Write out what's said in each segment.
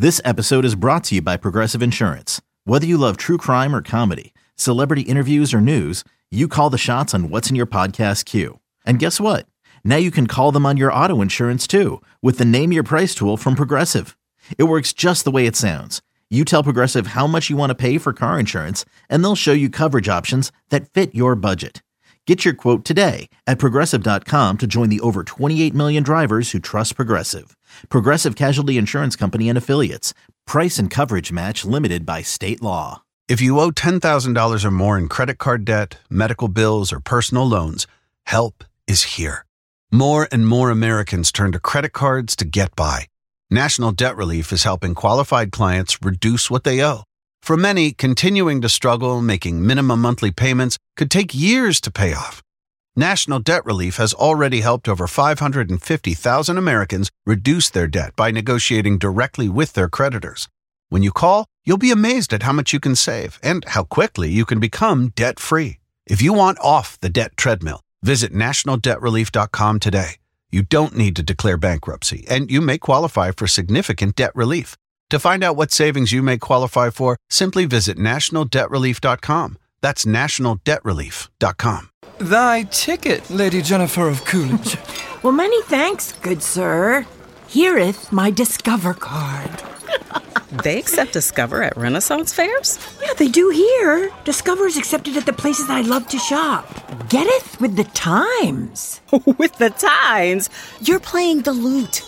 This episode is brought to you by Progressive Insurance. Whether you love true crime or comedy, celebrity interviews or news, you call the shots on what's in your podcast queue. And guess what? Now you can call them on your auto insurance too with the Name Your Price tool from Progressive. It works just the way it sounds. You tell Progressive how much you want to pay for car insurance, and they'll show you coverage options that fit your budget. Get your quote today at Progressive.com to join the over 28 million drivers who trust Progressive. Progressive Casualty Insurance Company and Affiliates. Price and coverage match limited by state law. If you owe $10,000 or more in credit card debt, medical bills, or personal loans, help is here. More and more Americans turn to credit cards to get by. National Debt Relief is helping qualified clients reduce what they owe. For many, continuing to struggle making minimum monthly payments could take years to pay off. National Debt Relief has already helped over 550,000 Americans reduce their debt by negotiating directly with their creditors. When you call, you'll be amazed at how much you can save and how quickly you can become debt-free. If you want off the debt treadmill, visit nationaldebtrelief.com today. You don't need to declare bankruptcy, and you may qualify for significant debt relief. To find out what savings you may qualify for, simply visit nationaldebtrelief.com. That's nationaldebtrelief.com. Thy ticket, Lady Jennifer of Coolidge. Well, many thanks, good sir. Hereeth my Discover card. They accept Discover at Renaissance fairs? Yeah, they do here. Discover is accepted at the places I love to shop. Getteth with the times. With the times? You're playing the lute.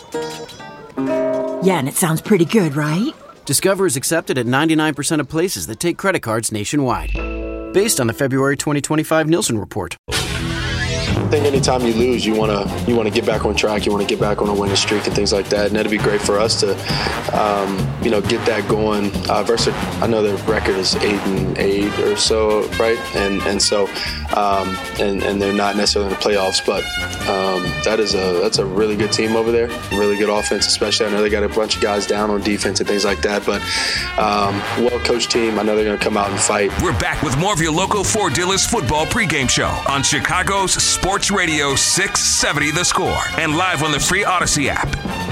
Yeah, and it sounds pretty good, right? Discover is accepted at 99% of places that take credit cards nationwide. Based on the February 2025 Nielsen report. I think anytime you lose, you want to get back on track. You want to get back on a winning streak and things like that. And that'd be great for us to, get that going. Versus, I know their record is 8-8 or so, right? And so they're not necessarily in the playoffs, but that's a really good team over there. Really good offense, especially. I know they got a bunch of guys down on defense and things like that. But well-coached team. I know they're going to come out and fight. We're back with more of your local Ford Dealers football pregame show on Chicago's Sports Radio 670 The Score and live on the free Odyssey app.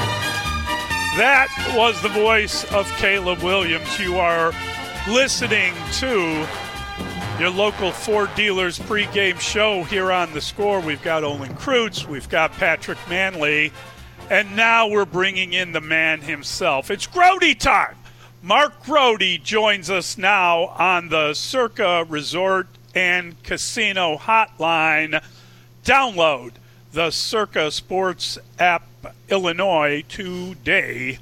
That was the voice of Caleb Williams. You are listening to your local Ford Dealers pregame show here on The Score. We've got Olin Kreutz, we've got Patrick Manley, and now we're bringing in the man himself. It's Grote time. Mark Grote joins us now on the Circa Resort and Casino Hotline. Download the Circa Sports app, Illinois, today.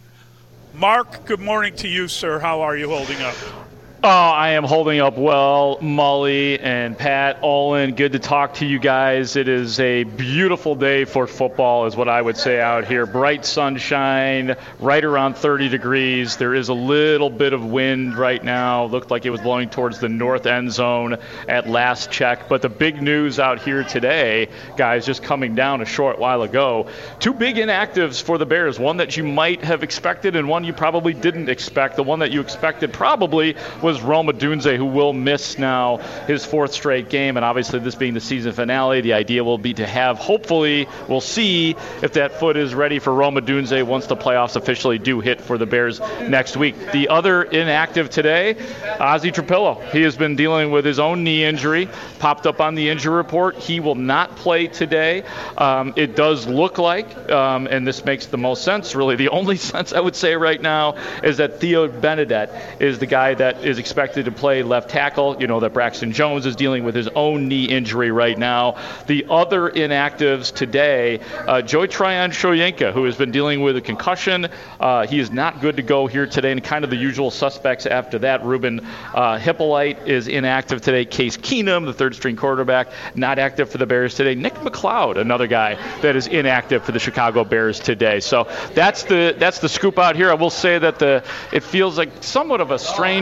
Mark, good morning to you, sir. How are you holding up? Oh, I am holding up well. Mully and Pat, Olin, good to talk to you guys. It is a beautiful day for football is what I would say out here. Bright sunshine, right around 30 degrees. There is a little bit of wind right now. Looked like it was blowing towards the north end zone at last check. But the big news out here today, guys, just coming down a short while ago, two big inactives for the Bears. One that you might have expected and one you probably didn't expect. The one that you expected probably was Rome Odunze, who will miss now his fourth straight game. And obviously this being the season finale, the idea will be to have, hopefully, we'll see if that foot is ready for Rome Odunze once the playoffs officially do hit for the Bears next week. The other inactive today, Ozzie Trapillo. He has been dealing with his own knee injury, popped up on the injury report. He will not play today. It does look like, and this makes the most sense, really the only sense I would say right now, is that Theo Benedette is the guy that is expected to play left tackle. You know that Braxton Jones is dealing with his own knee injury right now. The other inactives today, Joey Tryon-Shoyinka, who has been dealing with a concussion. He is not good to go here today, and kind of the usual suspects after that. Ruben Hippolyte is inactive today. Case Keenum, the third-string quarterback, not active for the Bears today. Nick McLeod, another guy that is inactive for the Chicago Bears today. So that's the scoop out here. I will say that it feels like somewhat of a strange energy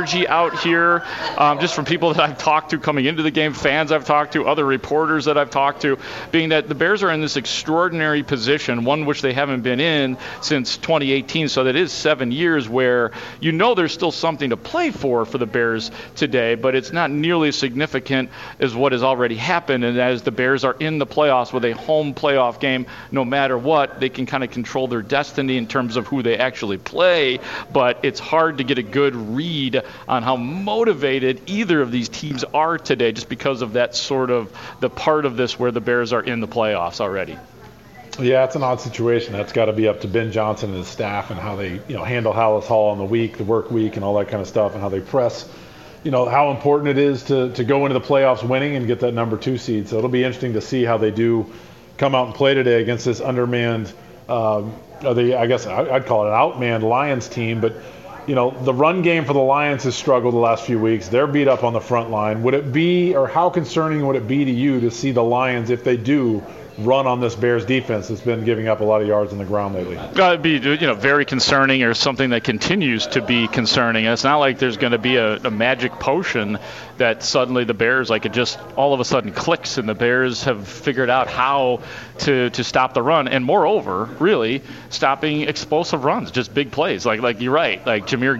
energy out here, just from people that I've talked to coming into the game, fans I've talked to, other reporters that I've talked to, being that the Bears are in this extraordinary position, one which they haven't been in since 2018, so that is 7 years where there's still something to play for the Bears today, but it's not nearly as significant as what has already happened, and that is the Bears are in the playoffs with a home playoff game. No matter what, they can kind of control their destiny in terms of who they actually play, but it's hard to get a good read on how motivated either of these teams are today just because of that sort of the part of this where the Bears are in the playoffs already. Yeah, it's an odd situation. That's got to be up to Ben Johnson and his staff and how they handle Hallis Hall in the work week and all that kind of stuff, and how they press how important it is to go into the playoffs winning and get that number 2 seed. So it'll be interesting to see how they do come out and play today against this undermanned, I guess I'd call it an outmanned Lions team. But, the run game for the Lions has struggled the last few weeks. They're beat up on the front line. Would it be, or how concerning would it be to you to see the Lions, if they do run on this Bears defense that's been giving up a lot of yards on the ground lately? It'd be very concerning, or something that continues to be concerning. It's not like there's going to be a magic potion that suddenly the Bears, it just all of a sudden clicks and the Bears have figured out how to stop the run, and moreover, really stopping explosive runs, just big plays. Like you're right, like Jahmyr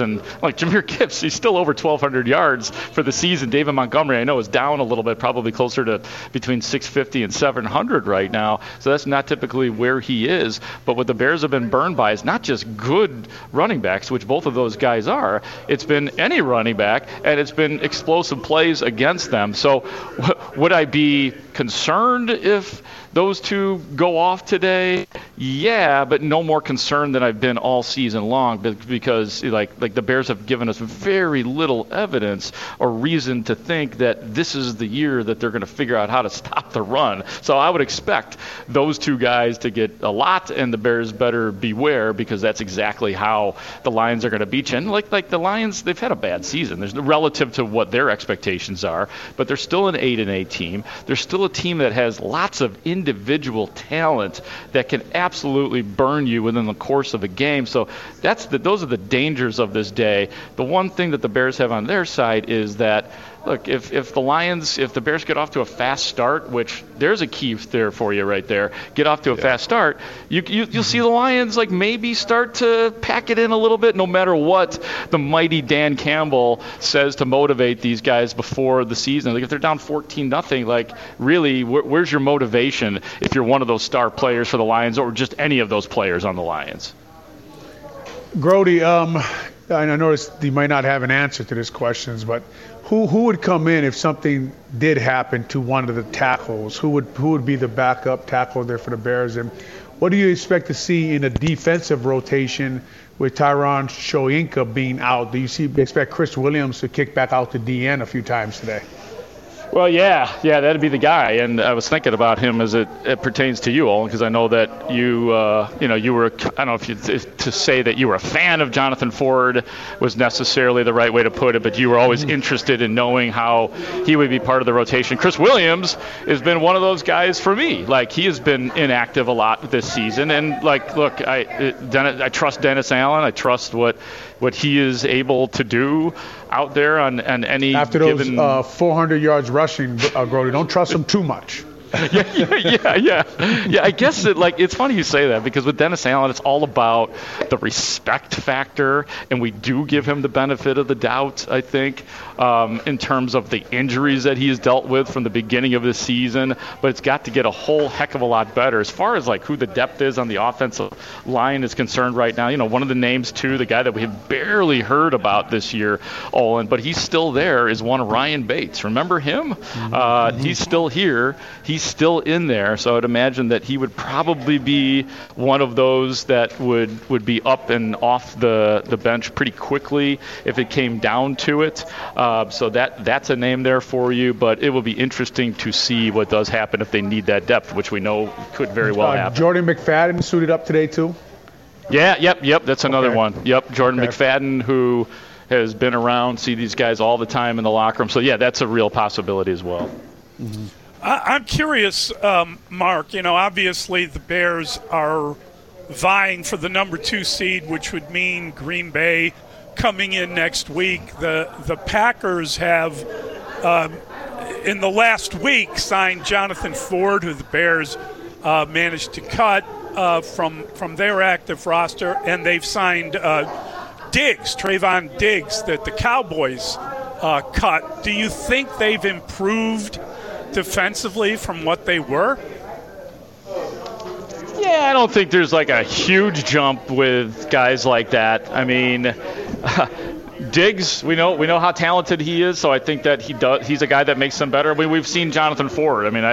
Gibbs, he's still over 1,200 yards for the season. David Montgomery, I know, is down a little bit, probably closer to between 650 and 700 right now, so that's not typically where he is. But what the Bears have been burned by is not just good running backs, which both of those guys are, it's been any running back, and it's been explosive plays against them. So would I be concerned if those two go off today? Yeah, but no more concerned than I've been all season long, because like the Bears have given us very little evidence or reason to think that this is the year that they're going to figure out how to stop the run. So I would expect those two guys to get a lot, and the Bears better beware, because that's exactly how the Lions are going to beat you. And like the Lions, they've had a bad season. There's relative to what their expectations are, but they're still an 8-8 team. They're still a team that has lots of individual talent that can absolutely burn you within the course of a game. So those are the dangers of this day. The one thing that the Bears have on their side is that, look, if the Bears get off to a fast start, which there's a key there for you right there, get off to a fast start, you'll see the Lions maybe start to pack it in a little bit, no matter what the mighty Dan Campbell says to motivate these guys before the season. If they're down 14-0, really, where's your motivation if you're one of those star players for the Lions, or just any of those players on the Lions? Grody, I noticed you might not have an answer to these questions, but who would come in if something did happen to one of the tackles? Who would be the backup tackle there for the Bears? And what do you expect to see in a defensive rotation with Tyron Shoyinka being out? Do you expect Chris Williams to kick back out to DN a few times today? Well, yeah, that'd be the guy, and I was thinking about him as it pertains to you, Olin, because I know that you were, I don't know if to say that you were a fan of Jonathan Ford was necessarily the right way to put it, but you were always interested in knowing how he would be part of the rotation. Chris Williams has been one of those guys for me. He has been inactive a lot this season, and look, I trust Dennis Allen. I trust what he is able to do out there on any after those 400 yards rushing, Grody. Don't trust him too much. Yeah. I guess it's funny you say that, because with Dennis Allen, it's all about the respect factor, and we do give him the benefit of the doubt, I think, in terms of the injuries that he's dealt with from the beginning of the season. But it's got to get a whole heck of a lot better as far as who the depth is on the offensive line is concerned right now. One of the names too, the guy that we have barely heard about this year, Olin, but he's still there, is one Ryan Bates. Remember him? He's still here. He's still in there, so I'd imagine that he would probably be one of those that would be up and off the bench pretty quickly if it came down to it. So that's a name there for you, but it will be interesting to see what does happen if they need that depth, which we know could very well happen. Jordan McFadden suited up today too? Yeah, yep, that's another one. Yep, Jordan McFadden, who has been around, see these guys all the time in the locker room. So, yeah, that's a real possibility as well. I'm curious, Mark, obviously the Bears are vying for the number 2 seed, which would mean Green Bay coming in next week. The Packers have, in the last week, signed Jonathan Ford, who the Bears managed to cut from their active roster, and they've signed Trayvon Diggs, that the Cowboys cut. Do you think they've improved defensively from what they were? Yeah, I don't think there's like a huge jump with guys like that. I mean, Diggs, we know how talented he is, so I think that he's a guy that makes them better. I mean, we've seen Jonathan Ford. I mean,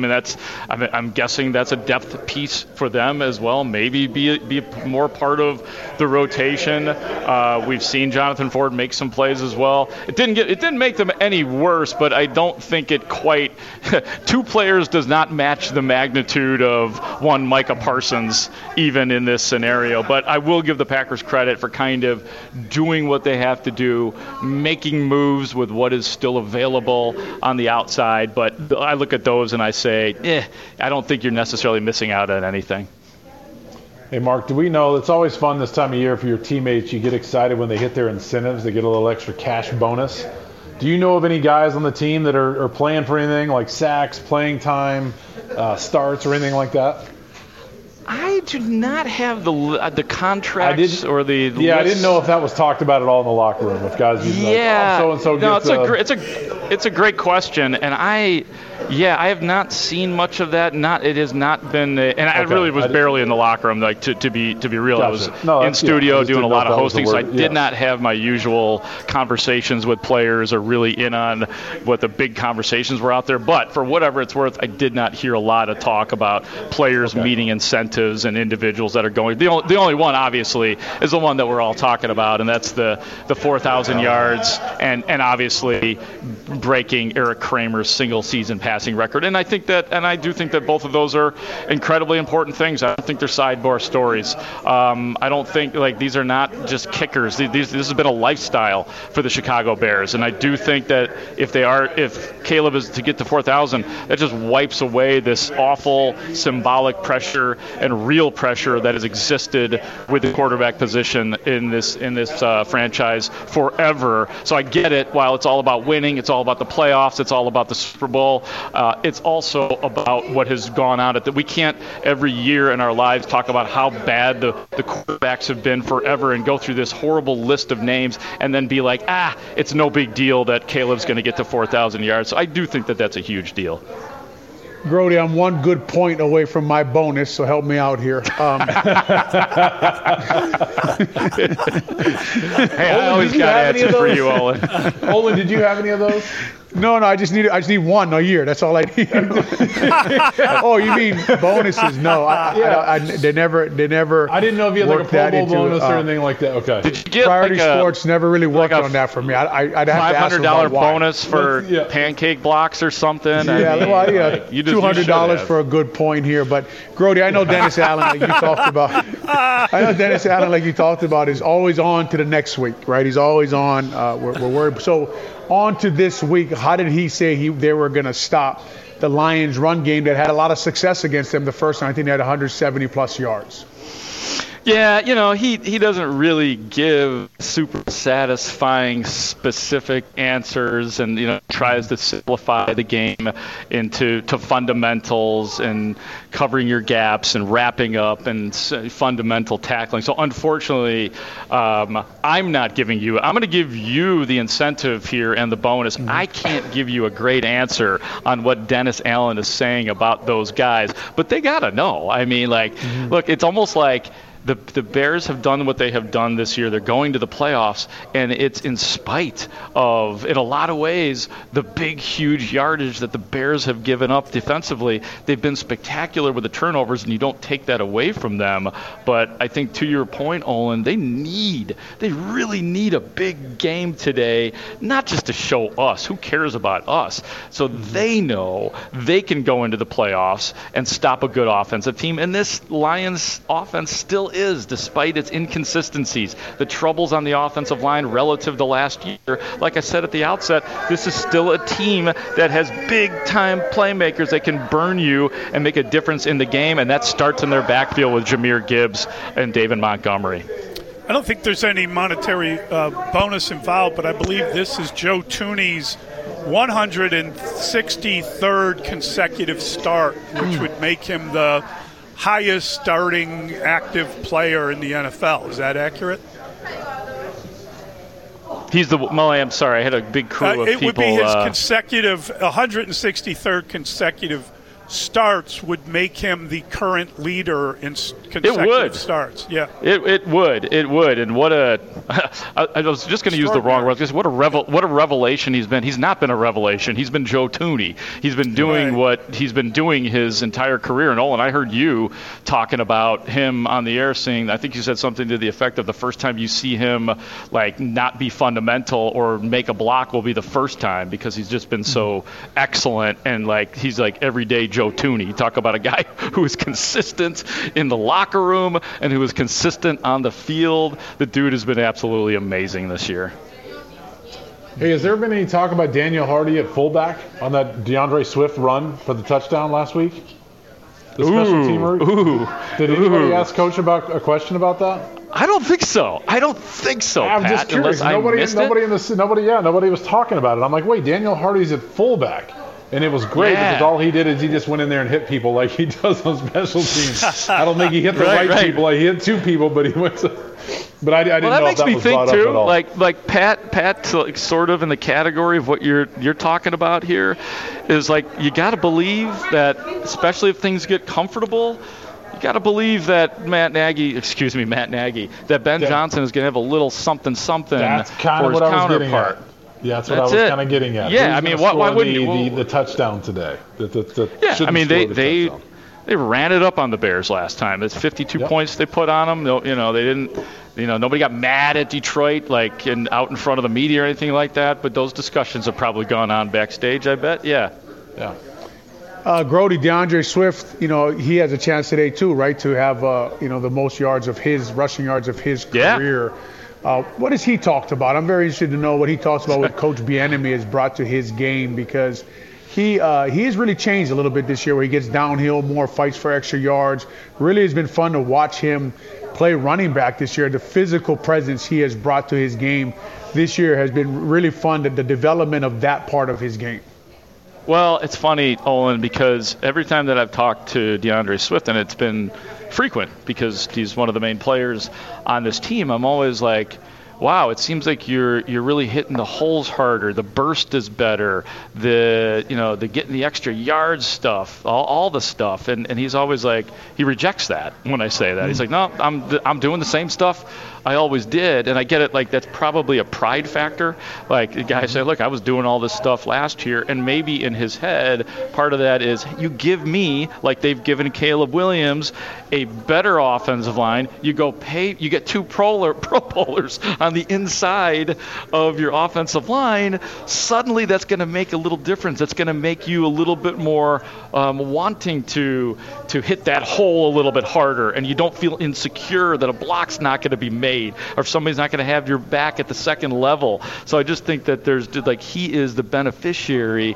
I'm guessing that's a depth piece for them as well. Maybe be more part of the rotation. We've seen Jonathan Ford make some plays as well. It didn't make them any worse, but I don't think it quite. 2 players does not match the magnitude of one Micah Parsons even in this scenario. But I will give the Packers credit for kind of doing what they have to do, making moves with what is still available on the outside. But I look at those and I say, I don't think you're necessarily missing out on anything. Hey, Mark, do we know it's always fun this time of year for your teammates? You get excited when they hit their incentives. They get a little extra cash bonus. Do you know of any guys on the team that are playing for anything like sacks, playing time, starts, or anything like that? I do not have the contracts or the list. I didn't know if that was talked about at all in the locker room. If guys, so-and-so gets it's a great question, and I have not seen much of that. It has not been, I really was barely in the locker room. Like to be real, gotcha. I was in studio doing a lot of hosting, so I did not have my usual conversations with players or really in on what the big conversations were out there. But for whatever it's worth, I did not hear a lot of talk about players meeting incentives and individuals that are going. The only one, obviously, is the one that we're all talking about, and that's the 4,000 yards and obviously breaking Eric Kramer's single season passing record. And I do think that both of those are incredibly important things. I don't think they're sidebar stories. I don't think these are not just kickers. This has been a lifestyle for the Chicago Bears, and I do think that if Caleb is to get to 4,000, that just wipes away this awful symbolic pressure and real pressure that has existed with the quarterback position in this franchise forever. So I get it. While it's all about winning, it's all about the playoffs, it's all about the Super Bowl, it's also about what has gone on. We can't every year in our lives talk about how bad the quarterbacks have been forever and go through this horrible list of names and then be like, it's no big deal that Caleb's going to get to 4,000 yards. So I do think that that's a huge deal. Grody, I'm one good point away from my bonus, so help me out here. Hey, I always got an answer for you, Olin. Olin, did you have any of those? No, I just need one a year. That's all I need. Oh, you mean bonuses? No, they never. I didn't know if you had like a Pro Bowl bonus or anything like that. Okay. Did you get Priority Sports never really worked on that for me. I'd have to ask them about why. bonus for pancake blocks or something? $200 for a good point here. But Grody, I know Dennis Allen, like you talked about. Is always on to the next week, right? He's always on. We're worried. So on to this week. How did he say they were going to stop the Lions' run game that had a lot of success against them the first time? I think they had 170-plus yards. Yeah, he doesn't really give super satisfying specific answers, and tries to simplify the game into fundamentals and covering your gaps and wrapping up and fundamental tackling. So unfortunately, I'm not giving you. I'm going to give you the incentive here and the bonus. Mm-hmm. I can't give you a great answer on what Dennis Allen is saying about those guys, but they got to know. I mean, look, it's almost like the Bears have done what they have done this year. They're going to the playoffs, and it's in spite of, in a lot of ways, the big, huge yardage that the Bears have given up defensively. They've been spectacular with the turnovers, and you don't take that away from them. But I think, to your point, Olin, they really need a big game today, not just to show us. Who cares about us? So they know they can go into the playoffs and stop a good offensive team. And this Lions offense still still is, despite its inconsistencies, the troubles on the offensive line relative to last year. Like I said at the outset, this is still a team that has big-time playmakers that can burn you and make a difference in the game, and that starts in their backfield with Jahmyr Gibbs and David Montgomery. I don't think there's any monetary bonus involved, but I believe this is Joe Thuney's 163rd consecutive start, which would make him the highest starting active player in the NFL. Is that accurate? I'm sorry, I had a big crew of people. It would be his 163rd consecutive starts would make him the current leader in consecutive starts. Yeah, it would. And what a I was just going to use the wrong word. Just what a revelation he's been. He's not been a revelation. He's been Joe Thuney. He's been doing what he's been doing his entire career. And Olin, I heard you talking about him on the air, saying I think you said something to the effect of the first time you see him like not be fundamental or make a block will be the first time, because he's just been so excellent, and like he's like everyday Joe Thuney. You talk about a guy who is consistent in the locker room and who is consistent on the field. The dude has been absolutely amazing this year. Hey, has there been any talk about Daniel Hardy at fullback on that DeAndre Swift run for the touchdown last week? The special teamer? Did anybody ask Coach about a question about that? I don't think so. I'm Pat, just curious. Nobody was talking about it. I'm like, wait, Daniel Hardy's at fullback. And it was great because all he did is he just went in there and hit people like he does on special teams. I don't think he hit the right people. He hit two people, but he went to. But I didn't know if that was brought up at all. Like Pat, like sort of in the category of what you're talking about here, is like you got to believe that, especially if things get comfortable. You got to believe that Matt Nagy, that Ben Johnson is going to have a little something That's kind for of his what I was counterpart. getting at. Yeah, that's what I was kind of getting at. Yeah, I mean, why wouldn't you? The touchdown today. I mean, they ran it up on the Bears last time. It's 52 points they put on them. They didn't. Nobody got mad at Detroit out in front of the media or anything like that. But those discussions have probably gone on backstage, I bet. Yeah. Grody, DeAndre Swift, he has a chance today too, right, to have the most rushing yards of his career. What has he talked about? I'm very interested to know what he talks about, what Coach Bieniemy has brought to his game, because he has really changed a little bit this year, where he gets downhill more, fights for extra yards. Really has been fun to watch him play running back this year. The physical presence he has brought to his game this year has been really fun, the development of that part of his game. Well, it's funny, Olin, because every time that I've talked to DeAndre Swift, and it's been frequent because he's one of the main players on this team, I'm always like, wow, it seems like you're really hitting the holes harder. The burst is better. The getting the extra yards stuff, all the stuff, and he's always like, he rejects that when I say that. He's like, no, I'm doing the same stuff I always did, and I get it. Like, that's probably a pride factor. Like, the guy say, look, I was doing all this stuff last year, and maybe in his head, part of that is you give me, like they've given Caleb Williams, a better offensive line. You get two Pro Bowlers on the inside of your offensive line. Suddenly, that's going to make a little difference. That's going to make you a little bit more wanting to hit that hole a little bit harder, and you don't feel insecure that a block's not going to be made, or if somebody's not going to have your back at the second level. So I just think that he is the beneficiary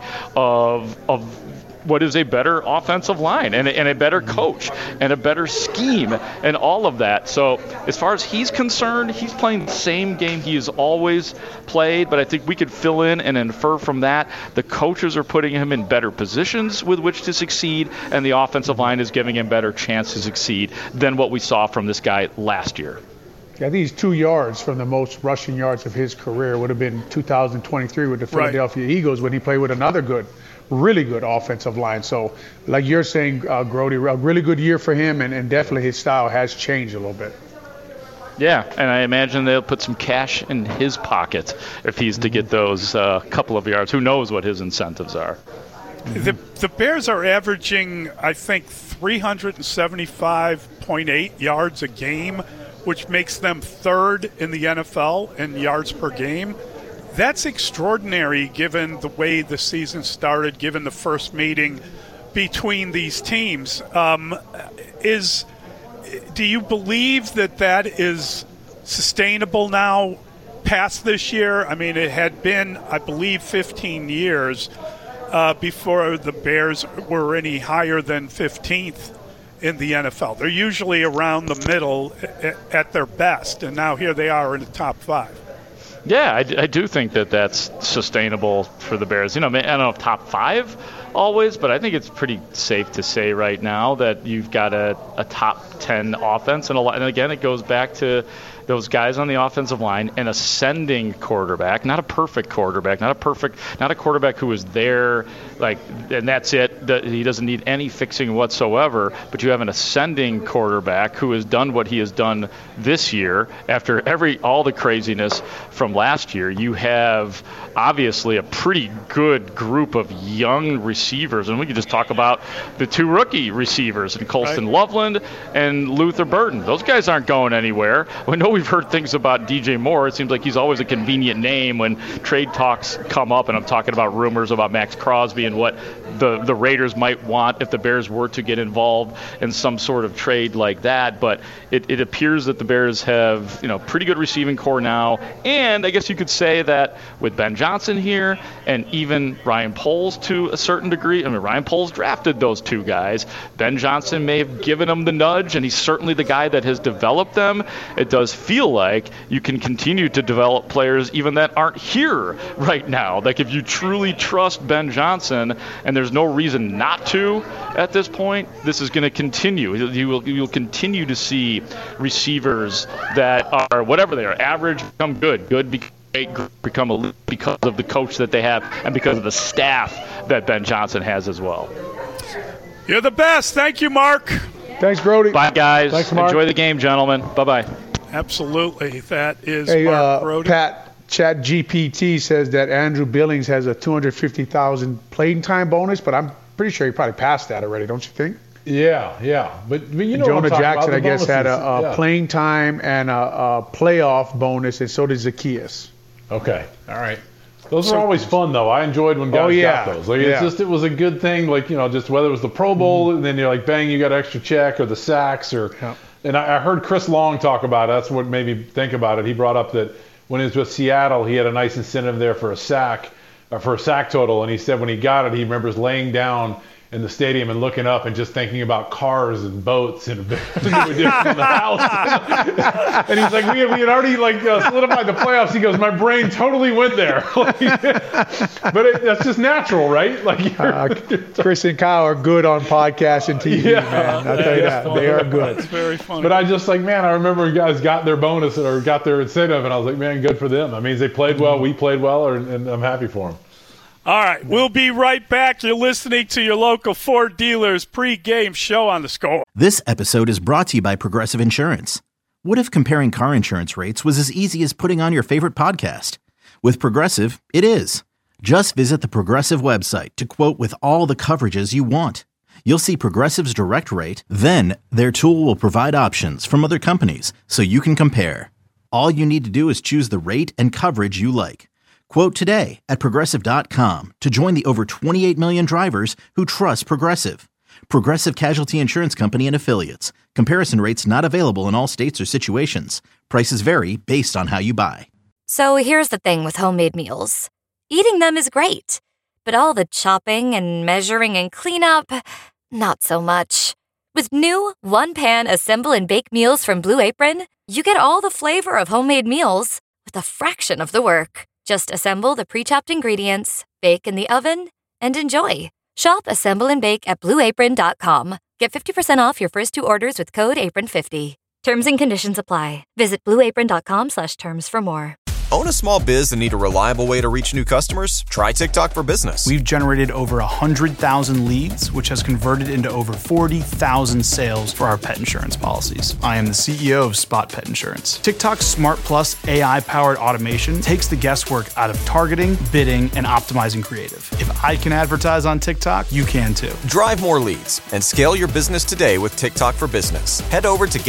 of what is a better offensive line and a better coach and a better scheme and all of that. So as far as he's concerned, he's playing the same game he has always played, but I think we could fill in and infer from that the coaches are putting him in better positions with which to succeed, and the offensive line is giving him better chance to succeed than what we saw from this guy last year. I think he's 2 yards from the most rushing yards of his career. Would have been 2023 with the Philadelphia Eagles when he played with another really good offensive line. So, like you're saying, Grody, a really good year for him, and definitely his style has changed a little bit. Yeah, and I imagine they'll put some cash in his pocket if he's to get those couple of yards. Who knows what his incentives are? The Bears are averaging, I think, 375.8 yards a game, which makes them third in the NFL in yards per game. That's extraordinary given the way the season started, given the first meeting between these teams. Is do you believe that is sustainable now past this year? I mean, it had been, I believe, 15 years before the Bears were any higher than 15th in the NFL. They're usually around the middle at their best, and now here they are in the top 5. Yeah, I do think that's sustainable for the Bears. I don't know if top 5 always, but I think it's pretty safe to say right now that you've got a top 10 offense. And again, it goes back to those guys on the offensive line, an ascending quarterback, not a perfect quarterback, not a quarterback who is there, and that's it. He doesn't need any fixing whatsoever, but you have an ascending quarterback who has done what he has done this year after all the craziness from last year. You have obviously a pretty good group of young receivers, and we can just talk about the 2 rookie receivers, and Colston Loveland and Luther Burton. Those guys aren't going anywhere. We know we've heard things about DJ Moore. It seems like he's always a convenient name when trade talks come up, and I'm talking about rumors about Max Crosby and what the Raiders might want if the Bears were to get involved in some sort of trade like that. But it appears that the Bears have pretty good receiving core now, and I guess you could say that with Ben Johnson here and even Ryan Poles to a certain degree. I mean, Ryan Poles drafted those 2 guys. Ben Johnson may have given them the nudge, and he's certainly the guy that has developed them. It does feel like you can continue to develop players even that aren't here right now. Like, if you truly trust Ben Johnson, and there's no reason not to at this point, this is going to continue. You'll continue to see receivers that are, whatever they are, average become good become elite because of the coach that they have and because of the staff that Ben Johnson has as well. You're the best. Thank you, Mark. Thanks, Brody. Bye, guys. Thanks, Mark. Enjoy the game, gentlemen. Bye-bye. Absolutely. That is Mark Brody. Pat, ChatGPT says that Andrew Billings has a $250,000 playing time bonus, but I'm pretty sure he probably passed that already, don't you think? Yeah. But you know, Jonah Jackson, about, I guess, had a yeah. playing time and a playoff bonus, and so did Zacchaeus. Okay. All right. Those are always fun, though. I enjoyed when guys got those. It was a good thing, just whether it was the Pro Bowl, and then you're like, bang, you got an extra check, or the sacks, or. Yeah. And I heard Chris Long talk about it. That's what made me think about it. He brought up that when he was with Seattle, he had a nice incentive there for a sack total, and he said when he got it, he remembers laying down in the stadium and looking up and just thinking about cars and boats and the house. And he's like, we had already solidified the playoffs. He goes, my brain totally went there. But that's just natural, right? Chris and Kyle are good on podcasts and TV, man. I'll tell you that. They are good. It's very funny. But I just I remember guys got their bonus or got their incentive, and I was like, man, good for them. That means they played well, we played well, and I'm happy for them. All right, we'll be right back. You're listening to your local Ford dealers pre-game show on The Score. This episode is brought to you by Progressive Insurance. What if comparing car insurance rates was as easy as putting on your favorite podcast? With Progressive, it is. Just visit the Progressive website to quote with all the coverages you want. You'll see Progressive's direct rate, then their tool will provide options from other companies so you can compare. All you need to do is choose the rate and coverage you like. Quote today at Progressive.com to join the over 28 million drivers who trust Progressive. Progressive Casualty Insurance Company and Affiliates. Comparison rates not available in all states or situations. Prices vary based on how you buy. So here's the thing with homemade meals. Eating them is great, but all the chopping and measuring and cleanup, not so much. With new one-pan assemble and bake meals from Blue Apron, you get all the flavor of homemade meals with a fraction of the work. Just assemble the pre-chopped ingredients, bake in the oven, and enjoy. Shop, assemble, and bake at BlueApron.com. Get 50% off your first 2 orders with code APRON50. Terms and conditions apply. Visit BlueApron.com/terms for more. Own a small biz and need a reliable way to reach new customers? Try TikTok for Business. We've generated over 100,000 leads, which has converted into over 40,000 sales for our pet insurance policies. I am the CEO of Spot Pet Insurance. TikTok's Smart Plus AI-powered automation takes the guesswork out of targeting, bidding, and optimizing creative. If I can advertise on TikTok, you can too. Drive more leads and scale your business today with TikTok for Business. Head over to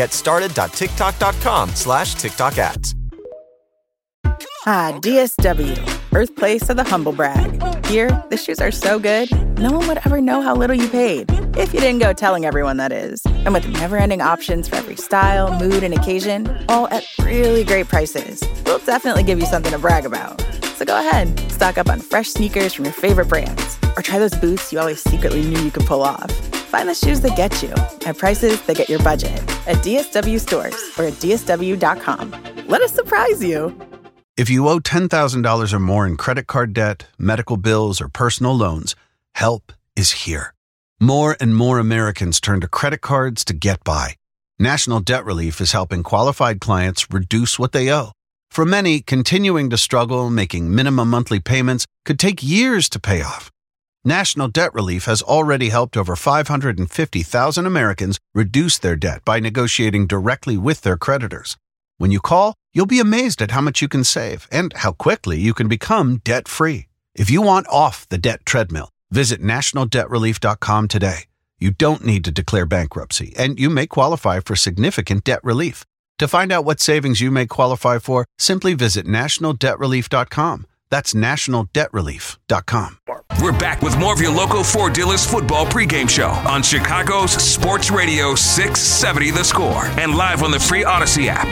getstarted.tiktok.com/TikTok ads. Hi, DSW, birthplace of the humble brag. Here, the shoes are so good, no one would ever know how little you paid. If you didn't go telling everyone, that is. And with never-ending options for every style, mood, and occasion, all at really great prices, we'll definitely give you something to brag about. So go ahead, stock up on fresh sneakers from your favorite brands, or try those boots you always secretly knew you could pull off. Find the shoes that get you at prices that get your budget at DSW stores or at DSW.com. Let us surprise you. If you owe $10,000 or more in credit card debt, medical bills, or personal loans, help is here. More and more Americans turn to credit cards to get by. National Debt Relief is helping qualified clients reduce what they owe. For many, continuing to struggle making minimum monthly payments could take years to pay off. National Debt Relief has already helped over 550,000 Americans reduce their debt by negotiating directly with their creditors. When you call, you'll be amazed at how much you can save and how quickly you can become debt-free. If you want off the debt treadmill, visit nationaldebtrelief.com today. You don't need to declare bankruptcy, and you may qualify for significant debt relief. To find out what savings you may qualify for, simply visit nationaldebtrelief.com. That's nationaldebtrelief.com. We're back with more of your local Ford Dealers football pregame show on Chicago's Sports Radio 670 The Score and live on the free Odyssey app.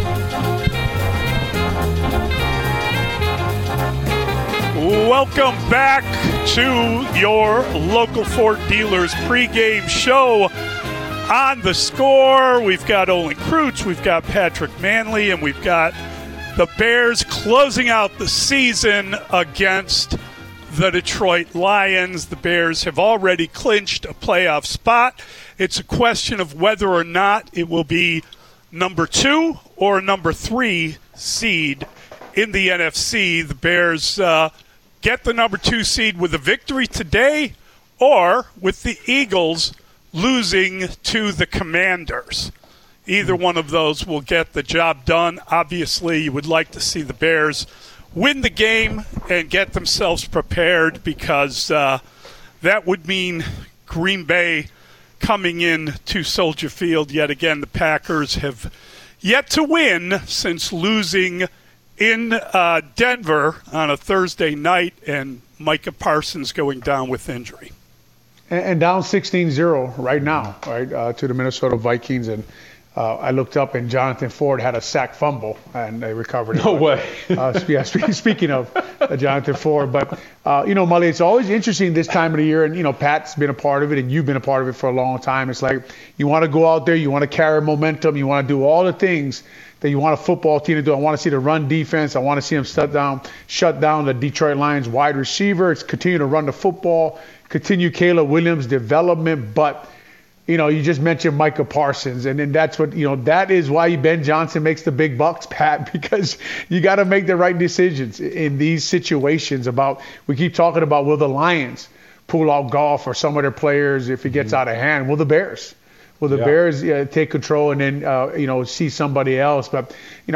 Welcome back to your local Ford Dealers pregame show on The Score. We've got Olin Kreutz, we've got Patrick Manley, and we've got the Bears closing out the season against the Detroit Lions. The Bears have already clinched a playoff spot. It's a question of whether or not it will be number 2 or number 3 seed in the NFC. The Bears get the number 2 seed with a victory today, or with the Eagles losing to the Commanders. Either one of those will get the job done. Obviously, you would like to see the Bears win the game and get themselves prepared, because that would mean Green Bay coming in to Soldier Field yet again. The Packers have yet to win since losing in Denver on a Thursday night, and Micah Parsons going down with injury. And down 16-0 right now, right, to the Minnesota Vikings. And I looked up, and Jonathan Ford had a sack fumble, and they recovered it. No way. Speaking of Jonathan Ford. But, Mully, it's always interesting this time of the year, and, Pat's been a part of it, and you've been a part of it for a long time. It's like you want to go out there, you want to carry momentum, you want to do all the things that you want a football team to do. I want to see the run defense. I want to see them shut down the Detroit Lions wide receivers, continue to run the football, continue Caleb Williams' development. But, you just mentioned Micah Parsons, and then that's what, that is why Ben Johnson makes the big bucks, Pat, because you got to make the right decisions in these situations. We keep talking about, will the Lions pull out Goff or some of their players if it gets out of hand? Will the Bears? Will the Bears take control and then, see somebody else? But,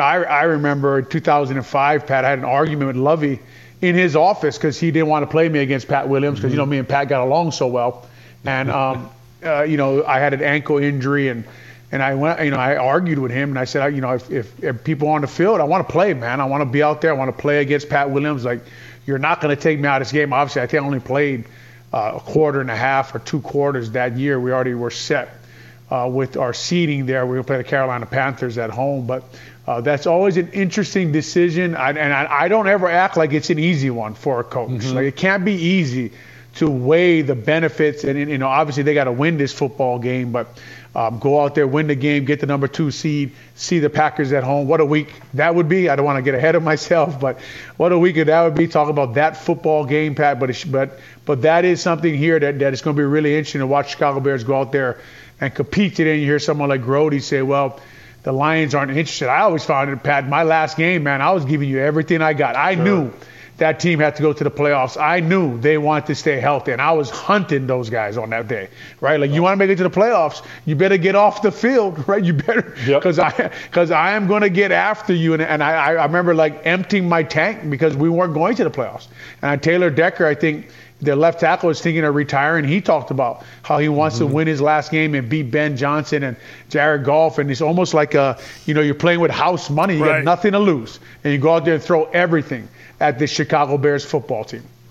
I remember in 2005, Pat, I had an argument with Lovey in his office because he didn't want to play me against Pat Williams because, me and Pat got along so well. And, I had an ankle injury and I went, I argued with him and I said, if people on the field, I want to play, man. I want to be out there. I want to play against Pat Williams. Like, you're not going to take me out of this game. Obviously, I think I only played a quarter and a half or 2 quarters that year. We already were set with our seeding there. We were going to play the Carolina Panthers at home. But that's always an interesting decision. I don't ever act like it's an easy one for a coach. Mm-hmm. Like, it can't be easy to weigh the benefits. And, obviously they got to win this football game, but go out there, win the game, get the number 2 seed, see the Packers at home. What a week that would be. I don't want to get ahead of myself, but what a week that would be. Talk about that football game, Pat. But that is something here that is going to be really interesting to watch Chicago Bears go out there and compete today. And you hear someone like Grody say, well, the Lions aren't interested. I always found it, Pat, my last game, man, I was giving you everything I got. I knew that team had to go to the playoffs. I knew they wanted to stay healthy, and I was hunting those guys on that day, right? Like, you want to make it to the playoffs, you better get off the field, right? You better, because I am going to get after you. And I remember, like, emptying my tank because we weren't going to the playoffs. And Taylor Decker, I think, their left tackle is thinking of retiring. He talked about how he wants to win his last game and beat Ben Johnson and Jared Goff. And it's almost like you're playing with house money. You got nothing to lose, and you go out there and throw everything at the Chicago Bears football team.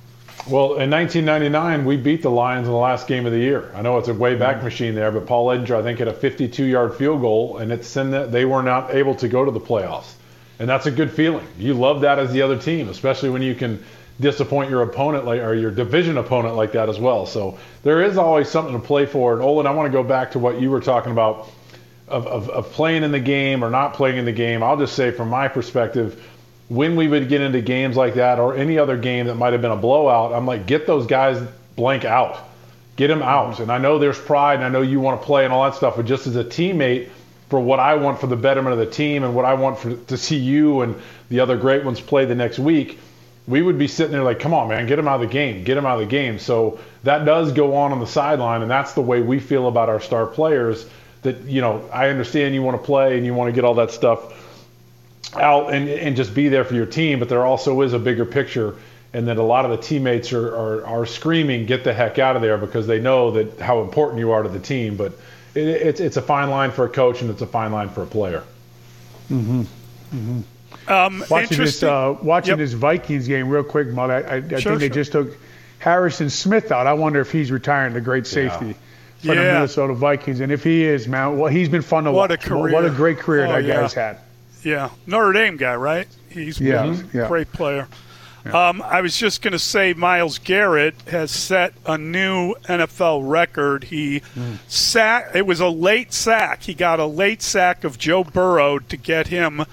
Well, in 1999, we beat the Lions in the last game of the year. I know it's a way back machine there, but Paul Edinger, I think, hit a 52-yard field goal, and it's in that they were not able to go to the playoffs. And that's a good feeling. You love that as the other team, especially when you can disappoint your opponent or your division opponent like that as well. So there is always something to play for. And Olin, I want to go back to what you were talking about of playing in the game or not playing in the game. I'll just say from my perspective, when we would get into games like that or any other game that might have been a blowout, I'm like, get those guys blank out. Get them out. And I know there's pride and I know you want to play and all that stuff, but just as a teammate, for what I want for the betterment of the team and what I want to see you and the other great ones play the next week, we would be sitting there like, come on, man, get them out of the game. Get them out of the game. So that does go on the sideline, and that's the way we feel about our star players. That, I understand you want to play and you want to get all that stuff out and just be there for your team, but there also is a bigger picture, and that a lot of the teammates are screaming, get the heck out of there, because they know that how important you are to the team. But it's a fine line for a coach and it's a fine line for a player. Mm-hmm. Mm-hmm. Watching this Vikings game real quick, Molly, I think they just took Harrison Smith out. I wonder if he's retiring, the great safety for the Minnesota Vikings. And if he is, man, well, he's been fun to watch. What a career. What a great career that guy's had. Yeah. Notre Dame guy, right? He's a great player. Yeah. I was just going to say Myles Garrett has set a new NFL record. It was a late sack. He got a late sack of Joe Burrow to get him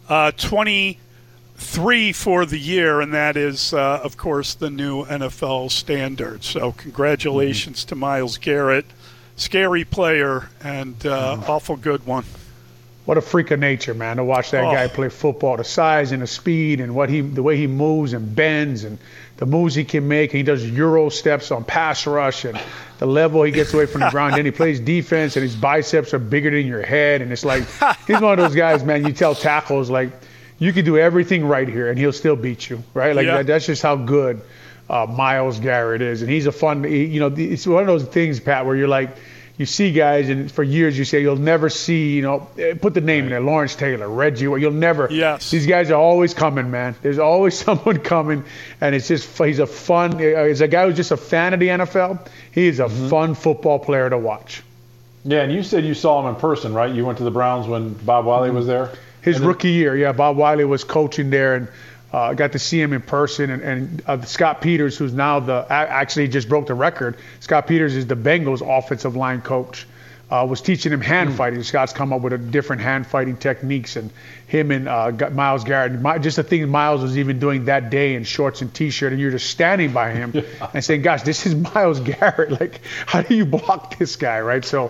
23 for the year, and that is, of course, the new NFL standard. So congratulations to Myles Garrett. Scary player and awful good one. What a freak of nature, man, to watch that guy play football. The size and the speed and the way he moves and bends and the moves he can make. And he does Euro steps on pass rush and the level he gets away from the ground. Then he plays defense and his biceps are bigger than your head. And it's like, he's one of those guys, man, you tell tackles, like, you can do everything right here and he'll still beat you, right? Like, that's just how good Myles Garrett is. And he's a fun, it's one of those things, Pat, where you're like, you see guys, and for years you say you'll never see, put the name in there, Lawrence Taylor, Reggie, you'll never. Yes. These guys are always coming, man. There's always someone coming, and it's just, he's a fun, as a guy who's just a fan of the NFL, he is a fun football player to watch. Yeah, and you said you saw him in person, right? You went to the Browns when Bob Wiley was there? His rookie year, Bob Wiley was coaching there, and got to see him in person, and Scott Peters, who's now actually just broke the record. Scott Peters is the Bengals offensive line coach. Was teaching him hand fighting. Scott's come up with different hand fighting techniques, and him and Myles Garrett. Just the thing Myles was even doing that day in shorts and T-shirt, and you're just standing by him and saying, "Gosh, this is Myles Garrett. Like, how do you block this guy?" Right? So,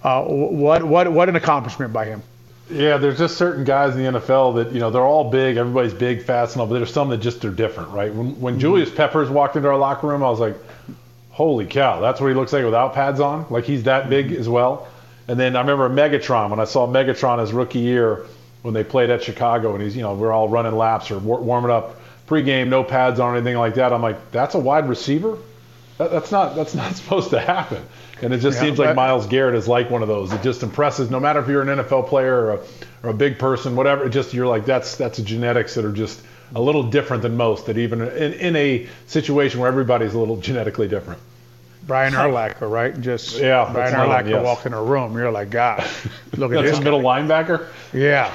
what an accomplishment by him. Yeah, there's just certain guys in the NFL that, they're all big. Everybody's big, fast, and all, but there's some that just are different, right? When Julius Peppers walked into our locker room, I was like, holy cow, that's what he looks like without pads on? Like, he's that big as well. And then I remember Megatron, when I saw Megatron his rookie year when they played at Chicago, and he's, we're all running laps or warming up pregame, no pads on or anything like that. I'm like, that's a wide receiver? That's not supposed to happen. And it just seems like Myles Garrett is like one of those. It just impresses, no matter if you're an NFL player or a big person, whatever. It just, you're like, that's a genetics that are just a little different than most. That even in a situation where everybody's a little genetically different. Brian Urlacher, right? Brian Urlacher walked in a room. You're like, God, look at this. That's a middle linebacker. Yeah.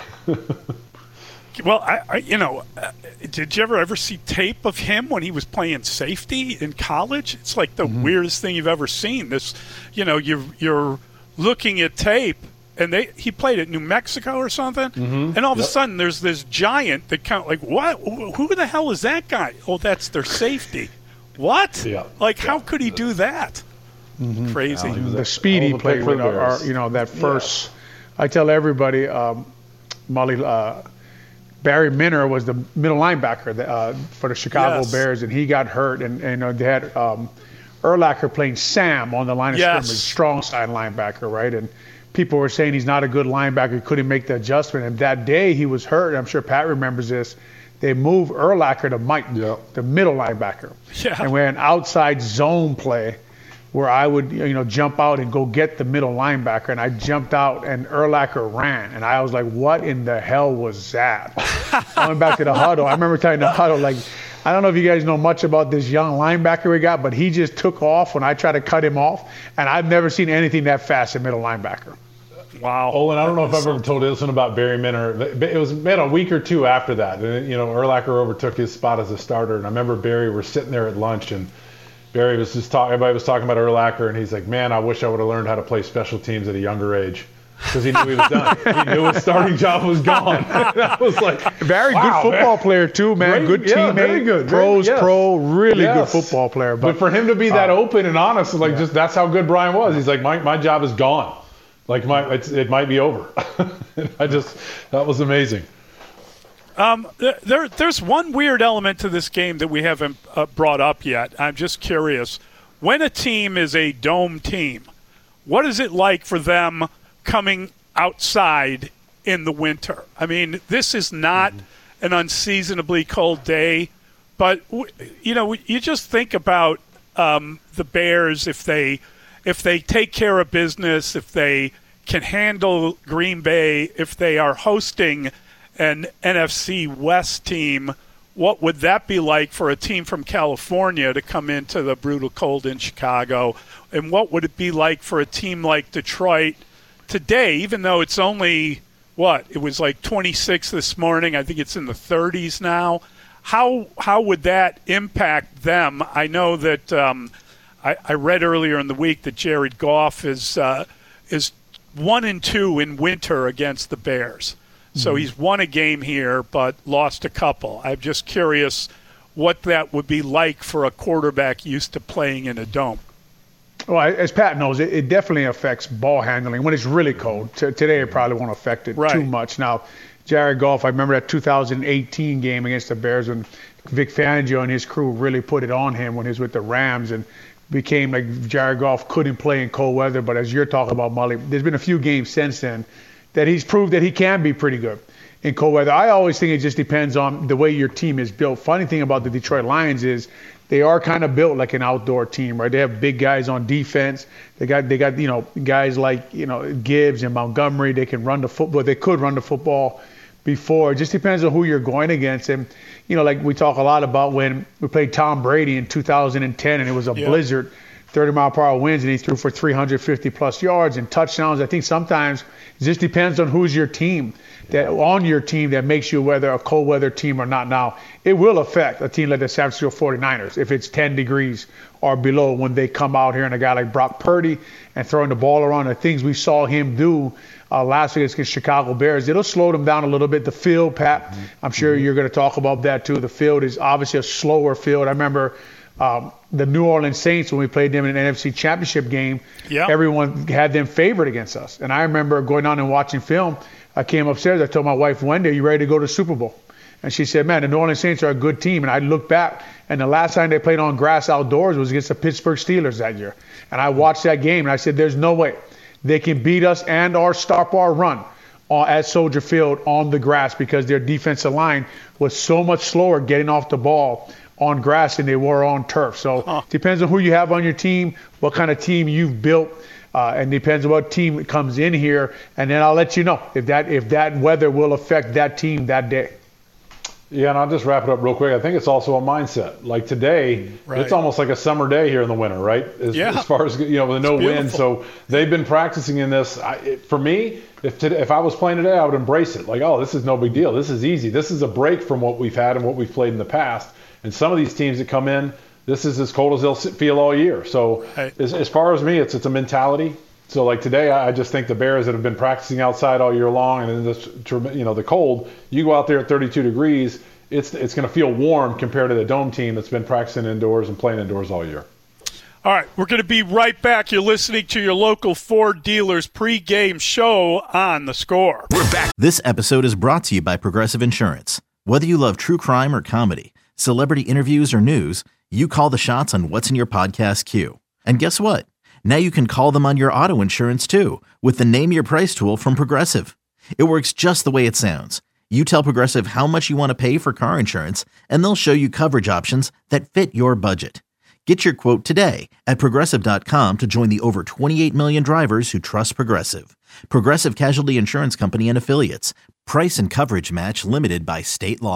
Well, did you ever see tape of him when he was playing safety in college? It's like the weirdest thing you've ever seen. This, you're looking at tape, and he played at New Mexico or something, and all of a sudden there's this giant that what? Who the hell is that guy? Oh, that's their safety. What? Yeah. Like, how could he do that? Crazy. The speed he played with, that first. I tell everybody, Molly. Barry Minner was the middle linebacker for the Chicago Bears, and he got hurt. And they had Urlacher playing Sam on the line of scrimmage, strong side linebacker, right? And people were saying he's not a good linebacker, he couldn't make the adjustment. And that day he was hurt, and I'm sure Pat remembers this. They moved Urlacher to Mike, the middle linebacker. Yeah. And we had an outside zone play where I would, jump out and go get the middle linebacker, and I jumped out, and Urlacher ran, and I was like, what in the hell was that? I went back to the huddle. I remember telling the huddle, like, I don't know if you guys know much about this young linebacker we got, but he just took off when I tried to cut him off, and I've never seen anything that fast at middle linebacker. Wow. Olin, I don't know if I've ever told you this one about Barry Minner. It was about a week or two after that. And, Urlacher overtook his spot as a starter. And I remember Barry, we're sitting there at lunch, and Barry was just everybody was talking about Urlacher, and he's like, man, I wish I would have learned how to play special teams at a younger age. Because he knew he was done. He knew his starting job was gone. I was like, Barry, wow, good football player too, man. Great, good teammate, very good. Really good football player. But for him to be that open and honest, just that's how good Brian was. He's like, my job is gone. Like it might be over. That was amazing. There's one weird element to this game that we haven't brought up yet. I'm just curious. When a team is a dome team, what is it like for them coming outside in the winter? I mean, this is not an unseasonably cold day, but you just think about the Bears if they take care of business, if they can handle Green Bay, if they are hosting an NFC West team, what would that be like for a team from California to come into the brutal cold in Chicago? And what would it be like for a team like Detroit today, even though it's only, it was like 26 this morning. I think it's in the 30s now. How would that impact them? I know that I read earlier in the week that Jared Goff is 1-2 in winter against the Bears. So he's won a game here but lost a couple. I'm just curious what that would be like for a quarterback used to playing in a dome. Well, as Pat knows, it definitely affects ball handling when it's really cold. Today it probably won't affect it too much. Now, Jared Goff, I remember that 2018 game against the Bears when Vic Fangio and his crew really put it on him when he was with the Rams and became like Jared Goff couldn't play in cold weather. But as you're talking about, Molly, there's been a few games since then that he's proved that he can be pretty good in cold weather. I always think it just depends on the way your team is built. Funny thing about the Detroit Lions is they are kind of built like an outdoor team, right? They have big guys on defense. They got guys like Gibbs and Montgomery. They can run the football. They could run the football before. It just depends on who you're going against. And like we talk a lot about when we played Tom Brady in 2010 and it was a blizzard, 30-mile-per-hour winds, and he threw for 350-plus yards and touchdowns. I think sometimes it just depends on who's your team that makes you whether a cold weather team or not. Now, it will affect a team like the San Francisco 49ers if it's 10 degrees or below when they come out here and a guy like Brock Purdy and throwing the ball around, the things we saw him do last week against Chicago Bears. It'll slow them down a little bit. The field, Pat, I'm sure you're going to talk about that too. The field is obviously a slower field. I remember the New Orleans Saints, when we played them in an NFC Championship game, everyone had them favored against us. And I remember going on and watching film. I came upstairs. I told my wife, Wendy, are you ready to go to the Super Bowl? And she said, man, the New Orleans Saints are a good team. And I looked back, and the last time they played on grass outdoors was against the Pittsburgh Steelers that year. And I watched that game, and I said, there's no way they can beat us and our stop our run at Soldier Field on the grass because their defensive line was so much slower getting off the ball on grass than they were on turf. So depends on who you have on your team, what kind of team you've built, and depends on what team comes in here. And then I'll let you know if that weather will affect that team that day. Yeah, and I'll just wrap it up real quick. I think it's also a mindset. Like today, it's almost like a summer day here in the winter, right? As far as with no wind. So they've been practicing in this. For me, if I was playing today, I would embrace it. Like, this is no big deal. This is easy. This is a break from what we've had and what we've played in the past. And some of these teams that come in, this is as cold as they'll feel all year. So as far as me, it's a mentality. So like today, I just think the Bears that have been practicing outside all year long, and then the cold, you go out there at 32 degrees, it's going to feel warm compared to the dome team that's been practicing indoors and playing indoors all year. All right, we're going to be right back. You're listening to your local Ford dealers pregame show on The Score. We're back. This episode is brought to you by Progressive Insurance. Whether you love true crime or comedy, celebrity interviews or news, you call the shots on what's in your podcast queue. And guess what? Now you can call them on your auto insurance too with the Name Your Price tool from Progressive. It works just the way it sounds. You tell Progressive how much you want to pay for car insurance, and they'll show you coverage options that fit your budget. Get your quote today at Progressive.com to join the over 28 million drivers who trust Progressive. Progressive Casualty Insurance Company and Affiliates. Price and coverage match limited by state law.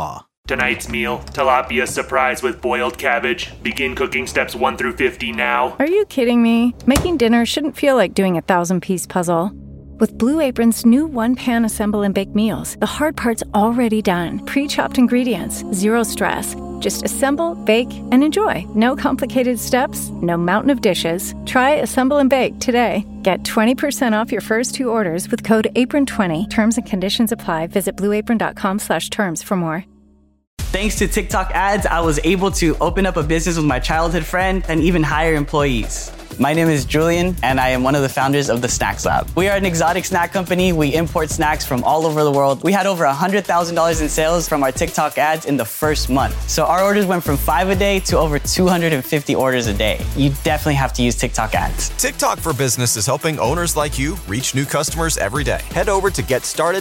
Tonight's meal, tilapia surprise with boiled cabbage. Begin cooking steps 1 through 50 now. Are you kidding me? Making dinner shouldn't feel like doing a 1,000-piece puzzle. With Blue Apron's new one-pan assemble and bake meals, the hard part's already done. Pre-chopped ingredients, zero stress. Just assemble, bake, and enjoy. No complicated steps, no mountain of dishes. Try Assemble and Bake today. Get 20% off your first 2 orders with code APRON20. Terms and conditions apply. Visit blueapron.com/terms for more. Thanks to TikTok ads, I was able to open up a business with my childhood friend and even hire employees. My name is Julian, and I am one of the founders of the Snacks Lab. We are an exotic snack company. We import snacks from all over the world. We had over $100,000 in sales from our TikTok ads in the first month. So our orders went from 5 a day to over 250 orders a day. You definitely have to use TikTok ads. TikTok for Business is helping owners like you reach new customers every day. Head over to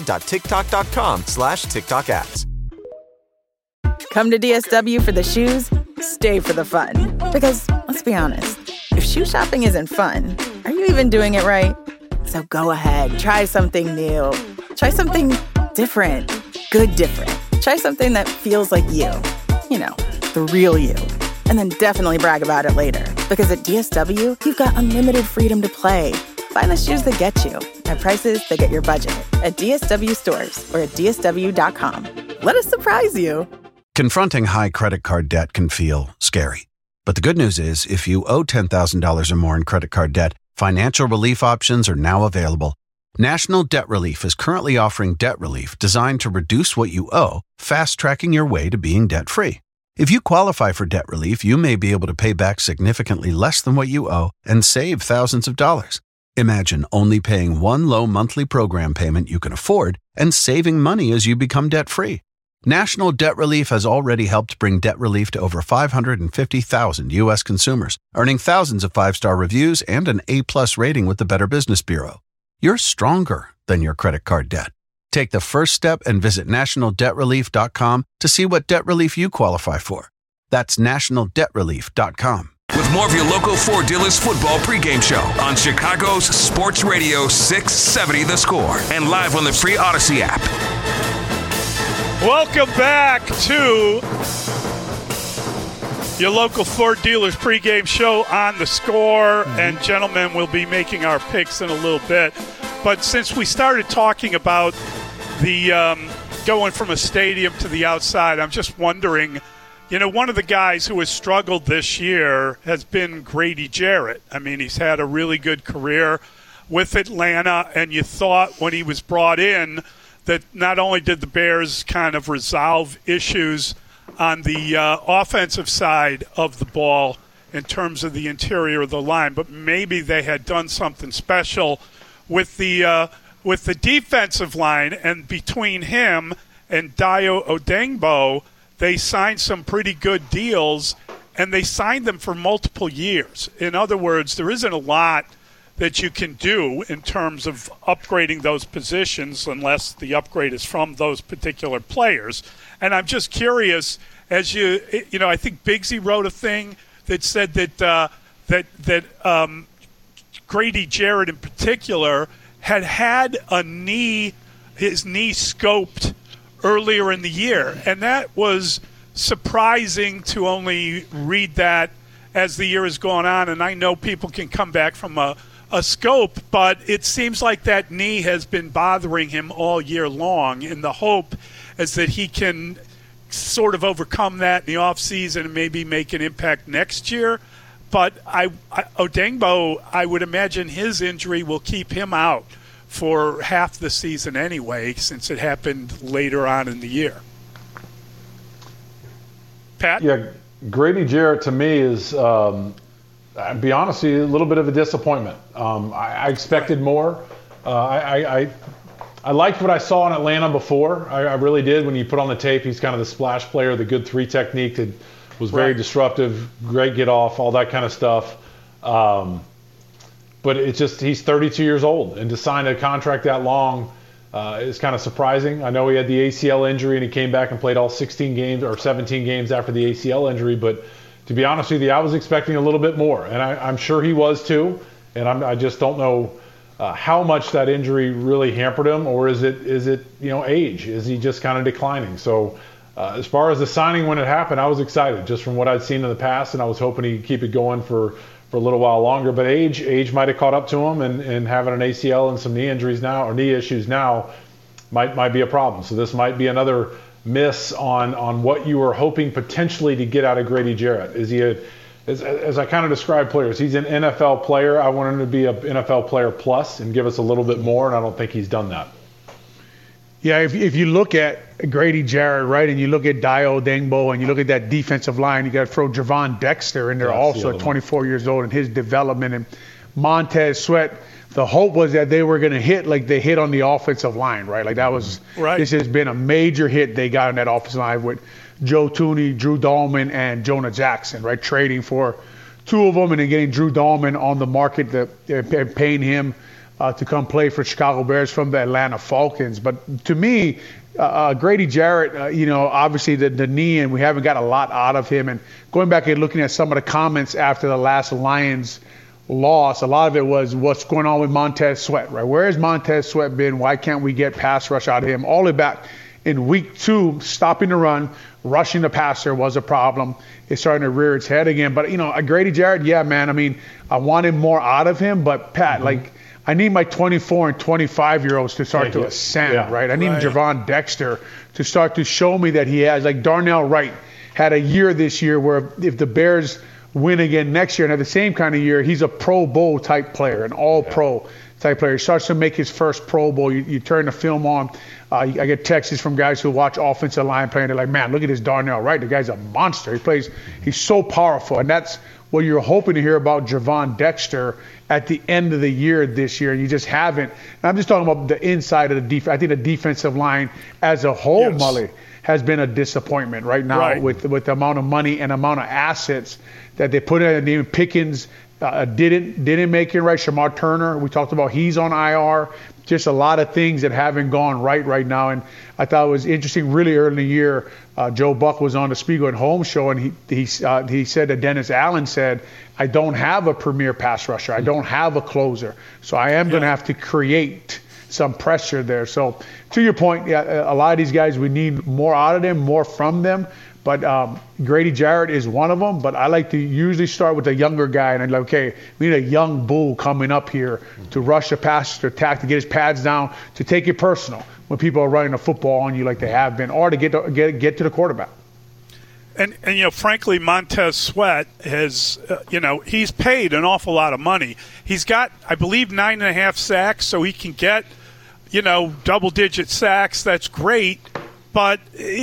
getstarted.tiktok.com/TikTok ads. Come to DSW for the shoes, stay for the fun. Because, let's be honest, if shoe shopping isn't fun, are you even doing it right? So go ahead, try something new. Try something different. Good different. Try something that feels like you. You know, the real you. And then definitely brag about it later. Because at DSW, you've got unlimited freedom to play. Find the shoes that get you at prices that get your budget at DSW stores or at DSW.com. Let us surprise you. Confronting high credit card debt can feel scary. But the good news is, if you owe $10,000 or more in credit card debt, financial relief options are now available. National Debt Relief is currently offering debt relief designed to reduce what you owe, fast-tracking your way to being debt-free. If you qualify for debt relief, you may be able to pay back significantly less than what you owe and save thousands of dollars. Imagine only paying one low monthly program payment you can afford and saving money as you become debt-free. National Debt Relief has already helped bring debt relief to over 550,000 U.S. consumers, earning thousands of 5-star reviews and an A+ rating with the Better Business Bureau. You're stronger than your credit card debt. Take the first step and visit nationaldebtrelief.com to see what debt relief you qualify for. That's nationaldebtrelief.com. With more of your local Ford Dealers football pregame show on Chicago's Sports Radio 670 The Score and live on the free Odyssey app. Welcome back to your local Ford Dealers pregame show on The Score. And gentlemen, we'll be making our picks in a little bit. But since we started talking about the going from a stadium to the outside, I'm just wondering, you know, one of the guys who has struggled this year has been Grady Jarrett. I mean, he's had a really good career with Atlanta, and you thought when he was brought in that not only did the Bears kind of resolve issues on the offensive side of the ball in terms of the interior of the line, but maybe they had done something special with the defensive line. And between him and Dayo Odeyingbo, they signed some pretty good deals, and they signed them for multiple years. In other words, there isn't a lot that you can do in terms of upgrading those positions unless the upgrade is from those particular players. And I'm just curious, as you know, I think Bigsy wrote a thing that said that Grady Jarrett in particular had his knee scoped earlier in the year, and that was surprising to only read that as the year has gone on. And I know people can come back from a scope, but it seems like that knee has been bothering him all year long, and the hope is that he can sort of overcome that in the offseason and maybe make an impact next year. But Odeyingbo, I would imagine his injury will keep him out for half the season anyway, since it happened later on in the year. Pat? Yeah, Grady Jarrett to me is, I'll be honest with you, a little bit of a disappointment. I expected more. I liked what I saw in Atlanta before. I really did. When you put on the tape, he's kind of the splash player, the good 3 technique that was very disruptive, great get off, all that kind of stuff. But it's just he's 32 years old, and to sign a contract that long is kind of surprising. I know he had the ACL injury, and he came back and played all 16 games or 17 games after the ACL injury. But to be honest with you, I was expecting a little bit more, and I'm sure he was too. And I just don't know how much that injury really hampered him, or is it age? Is he just kind of declining? So As far as the signing when it happened, I was excited just from what I'd seen in the past, and I was hoping he'd keep it going for a little while longer. But age might have caught up to him, and having an ACL and some knee injuries now, or knee issues now, might be a problem. So this might be another miss on what you were hoping potentially to get out of Grady Jarrett. Is he as I kind of described players, he's an NFL player. I want him to be an NFL player plus and give us a little bit more, and I don't think he's done that. Yeah, if you look at Grady Jarrett, right, and you look at Dayo Odeyingbo, and you look at that defensive line, you got to throw Javon Dexter in there also at 24 years old and his development. And Montez Sweat, the hope was that they were going to hit like they hit on the offensive line, right? Like that was right. This has been a major hit they got on that offensive line with Joe Thuney, Drew Dahlman, and Jonah Jackson, right? Trading for two of them and then getting Drew Dahlman on the market, and paying him to come play for Chicago Bears from the Atlanta Falcons. But to me, Grady Jarrett, obviously the knee, and we haven't got a lot out of him. And going back and looking at some of the comments after the last Lions loss, a lot of it was what's going on with Montez Sweat, right? Where has Montez Sweat been? Why can't we get pass rush out of him? All the way back in week 2, stopping the run, rushing the passer was a problem. It's starting to rear its head again. But, Grady Jarrett, yeah, man, I mean, I wanted more out of him. But, Pat, I need my 24 and 25-year-olds to start to ascend, right? I need Javon Dexter to start to show me that he has. Like Darnell Wright had a year this year where if the Bears win again next year and have the same kind of year, he's a Pro Bowl type player, an all-pro type player. He starts to make his first Pro Bowl. You turn the film on. I get texts from guys who watch offensive line playing. They're like, man, look at this Darnell Wright. The guy's a monster. He's so powerful. And that's what you're hoping to hear about Javon Dexter at the end of the year this year. You just haven't. And I'm just talking about the inside of the defense. I think the defensive line as a whole, Mully, has been a disappointment right now with the amount of money and amount of assets that they put in. Even Pickens didn't make it right. Shamar Turner, we talked about, he's on IR. Just a lot of things that haven't gone right now. And I thought it was interesting really early in the year, Joe Buck was on the Spiegel and Holmes show, and he said that Dennis Allen said, I don't have a premier pass rusher. I don't have a closer. So I am going to have to create some pressure there. So to your point, a lot of these guys, we need more out of them, more from them. But Grady Jarrett is one of them. But I like to usually start with a younger guy. And I'm like, okay, we need a young bull coming up here to rush the pass, to attack, to get his pads down, to take it personal when people are running the football on you like they have been, or to get to the quarterback. And frankly, Montez Sweat has, he's paid an awful lot of money. He's got, I believe, 9.5 sacks, so he can get, double-digit sacks. That's great. But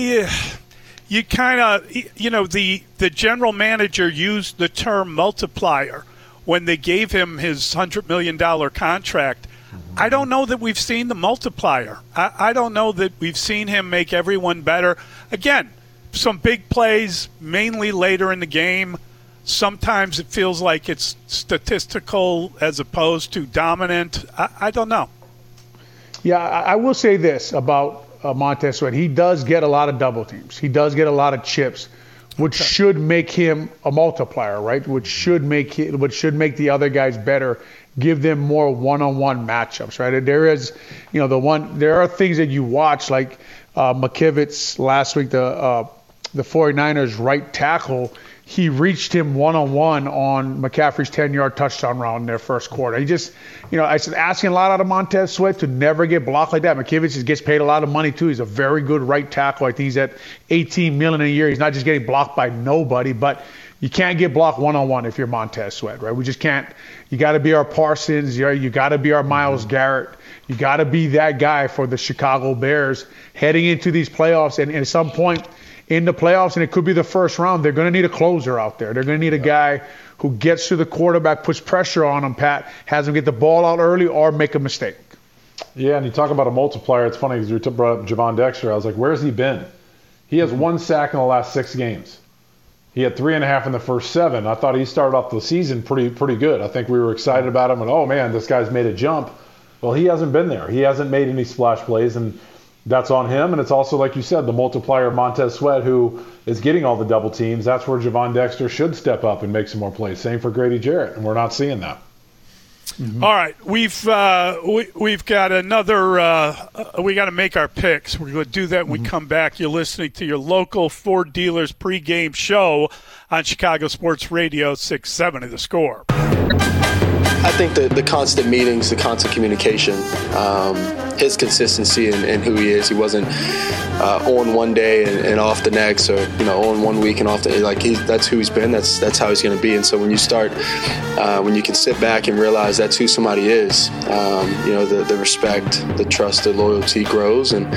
you kind of, the general manager used the term multiplier when they gave him his $100 million contract. I don't know that we've seen the multiplier. I don't know that we've seen him make everyone better. Again, some big plays, mainly later in the game. Sometimes it feels like it's statistical as opposed to dominant. I don't know. Yeah, I will say this about Montez Sweat. He does get a lot of double teams. He does get a lot of chips, which should make him a multiplier, right? Which should make the other guys better, give them more one-on-one matchups, right? There is, there are things that you watch, like McKivitz last week, the 49ers right tackle. He reached him one-on-one on McCaffrey's 10-yard touchdown run in their first quarter. He just, I said, asking a lot out of Montez Sweat to never get blocked like that. McKivitz gets paid a lot of money, too. He's a very good right tackle. I think he's at $18 million a year. He's not just getting blocked by nobody, but you can't get blocked one-on-one if you're Montez Sweat, right? We just can't. You got to be our Parsons. You got to be our Myles Garrett. You got to be that guy for the Chicago Bears heading into these playoffs. And at some point in the playoffs, and it could be the first round, they're going to need a closer out there. They're going to need a guy who gets to the quarterback, puts pressure on him, Pat, has him get the ball out early or make a mistake. Yeah, and you talk about a multiplier. It's funny because you brought up Javon Dexter. I was like, where's he been? He has 1 sack in the last 6 games. He had 3.5 in the first 7. I thought he started off the season pretty good. I think we were excited about him, and oh man, this guy's made a jump. Well, he hasn't been there. He hasn't made any splash plays, and that's on him. And it's also, like you said, the multiplier of Montez Sweat, who is getting all the double teams. That's where Javon Dexter should step up and make some more plays. Same for Grady Jarrett, and we're not seeing that. All right, we've got another. We got to make our picks. We're going to do that when we come back. You're listening to your local Ford Dealers pregame show on Chicago Sports Radio 670 The Score. I think the constant meetings, the constant communication, his consistency in who he is. He wasn't on one day and off the next, or on 1 week and off the that's who he's been. That's how he's going to be. And so when you start, when you can sit back and realize that's who somebody is, the respect, the trust, the loyalty grows, and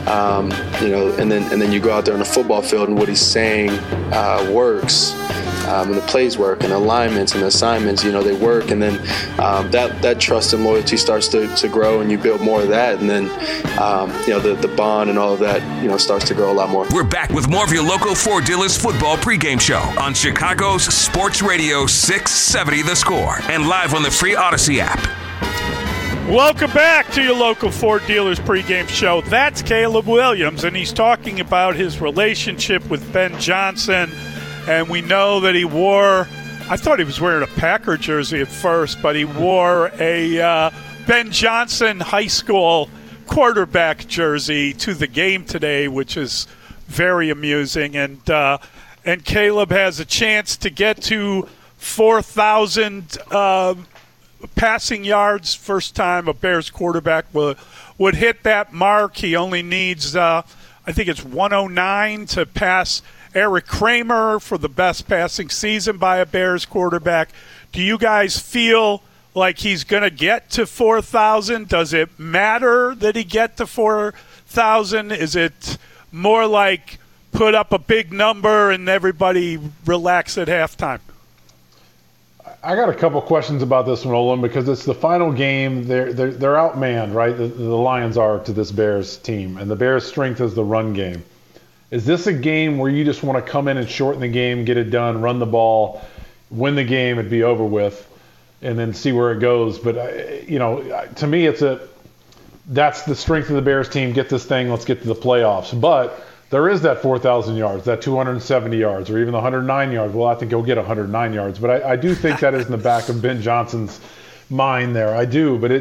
and then you go out there on the football field and what he's saying works. And the plays work, and the alignments and the assignments, they work, and then that trust and loyalty starts to grow, and you build more of that, and then the bond and all of that starts to grow a lot more. We're back with more of your local Ford Dealers football pregame show on Chicago's Sports Radio 670 The Score, and live on the free Odyssey app. Welcome back to your local Ford Dealers pregame show. That's Caleb Williams, and he's talking about his relationship with Ben Johnson. And we know that he wore, I thought he was wearing a Packer jersey at first, but he wore a Ben Johnson high school quarterback jersey to the game today, which is very amusing. And Caleb has a chance to get to 4,000 passing yards. First time a Bears quarterback would hit that mark. He only needs, I think it's 109 to pass Eric Kramer for the best passing season by a Bears quarterback. Do you guys feel like he's going to get to 4,000? Does it matter that he get to 4,000? Is it more like put up a big number and everybody relax at halftime? I got a couple questions about this one, Olin, because it's the final game. They're outmanned, right? The Lions are to this Bears team, and the Bears' strength is the run game. Is this a game where you just want to come in and shorten the game, get it done, run the ball, win the game, and be over with, and then see where it goes? But, to me, that's the strength of the Bears team. Get this thing, let's get to the playoffs. But there is that 4,000 yards, that 270 yards, or even the 109 yards. Well, I think he'll get 109 yards. But I do think that is in the back of Ben Johnson's mind there. I do. But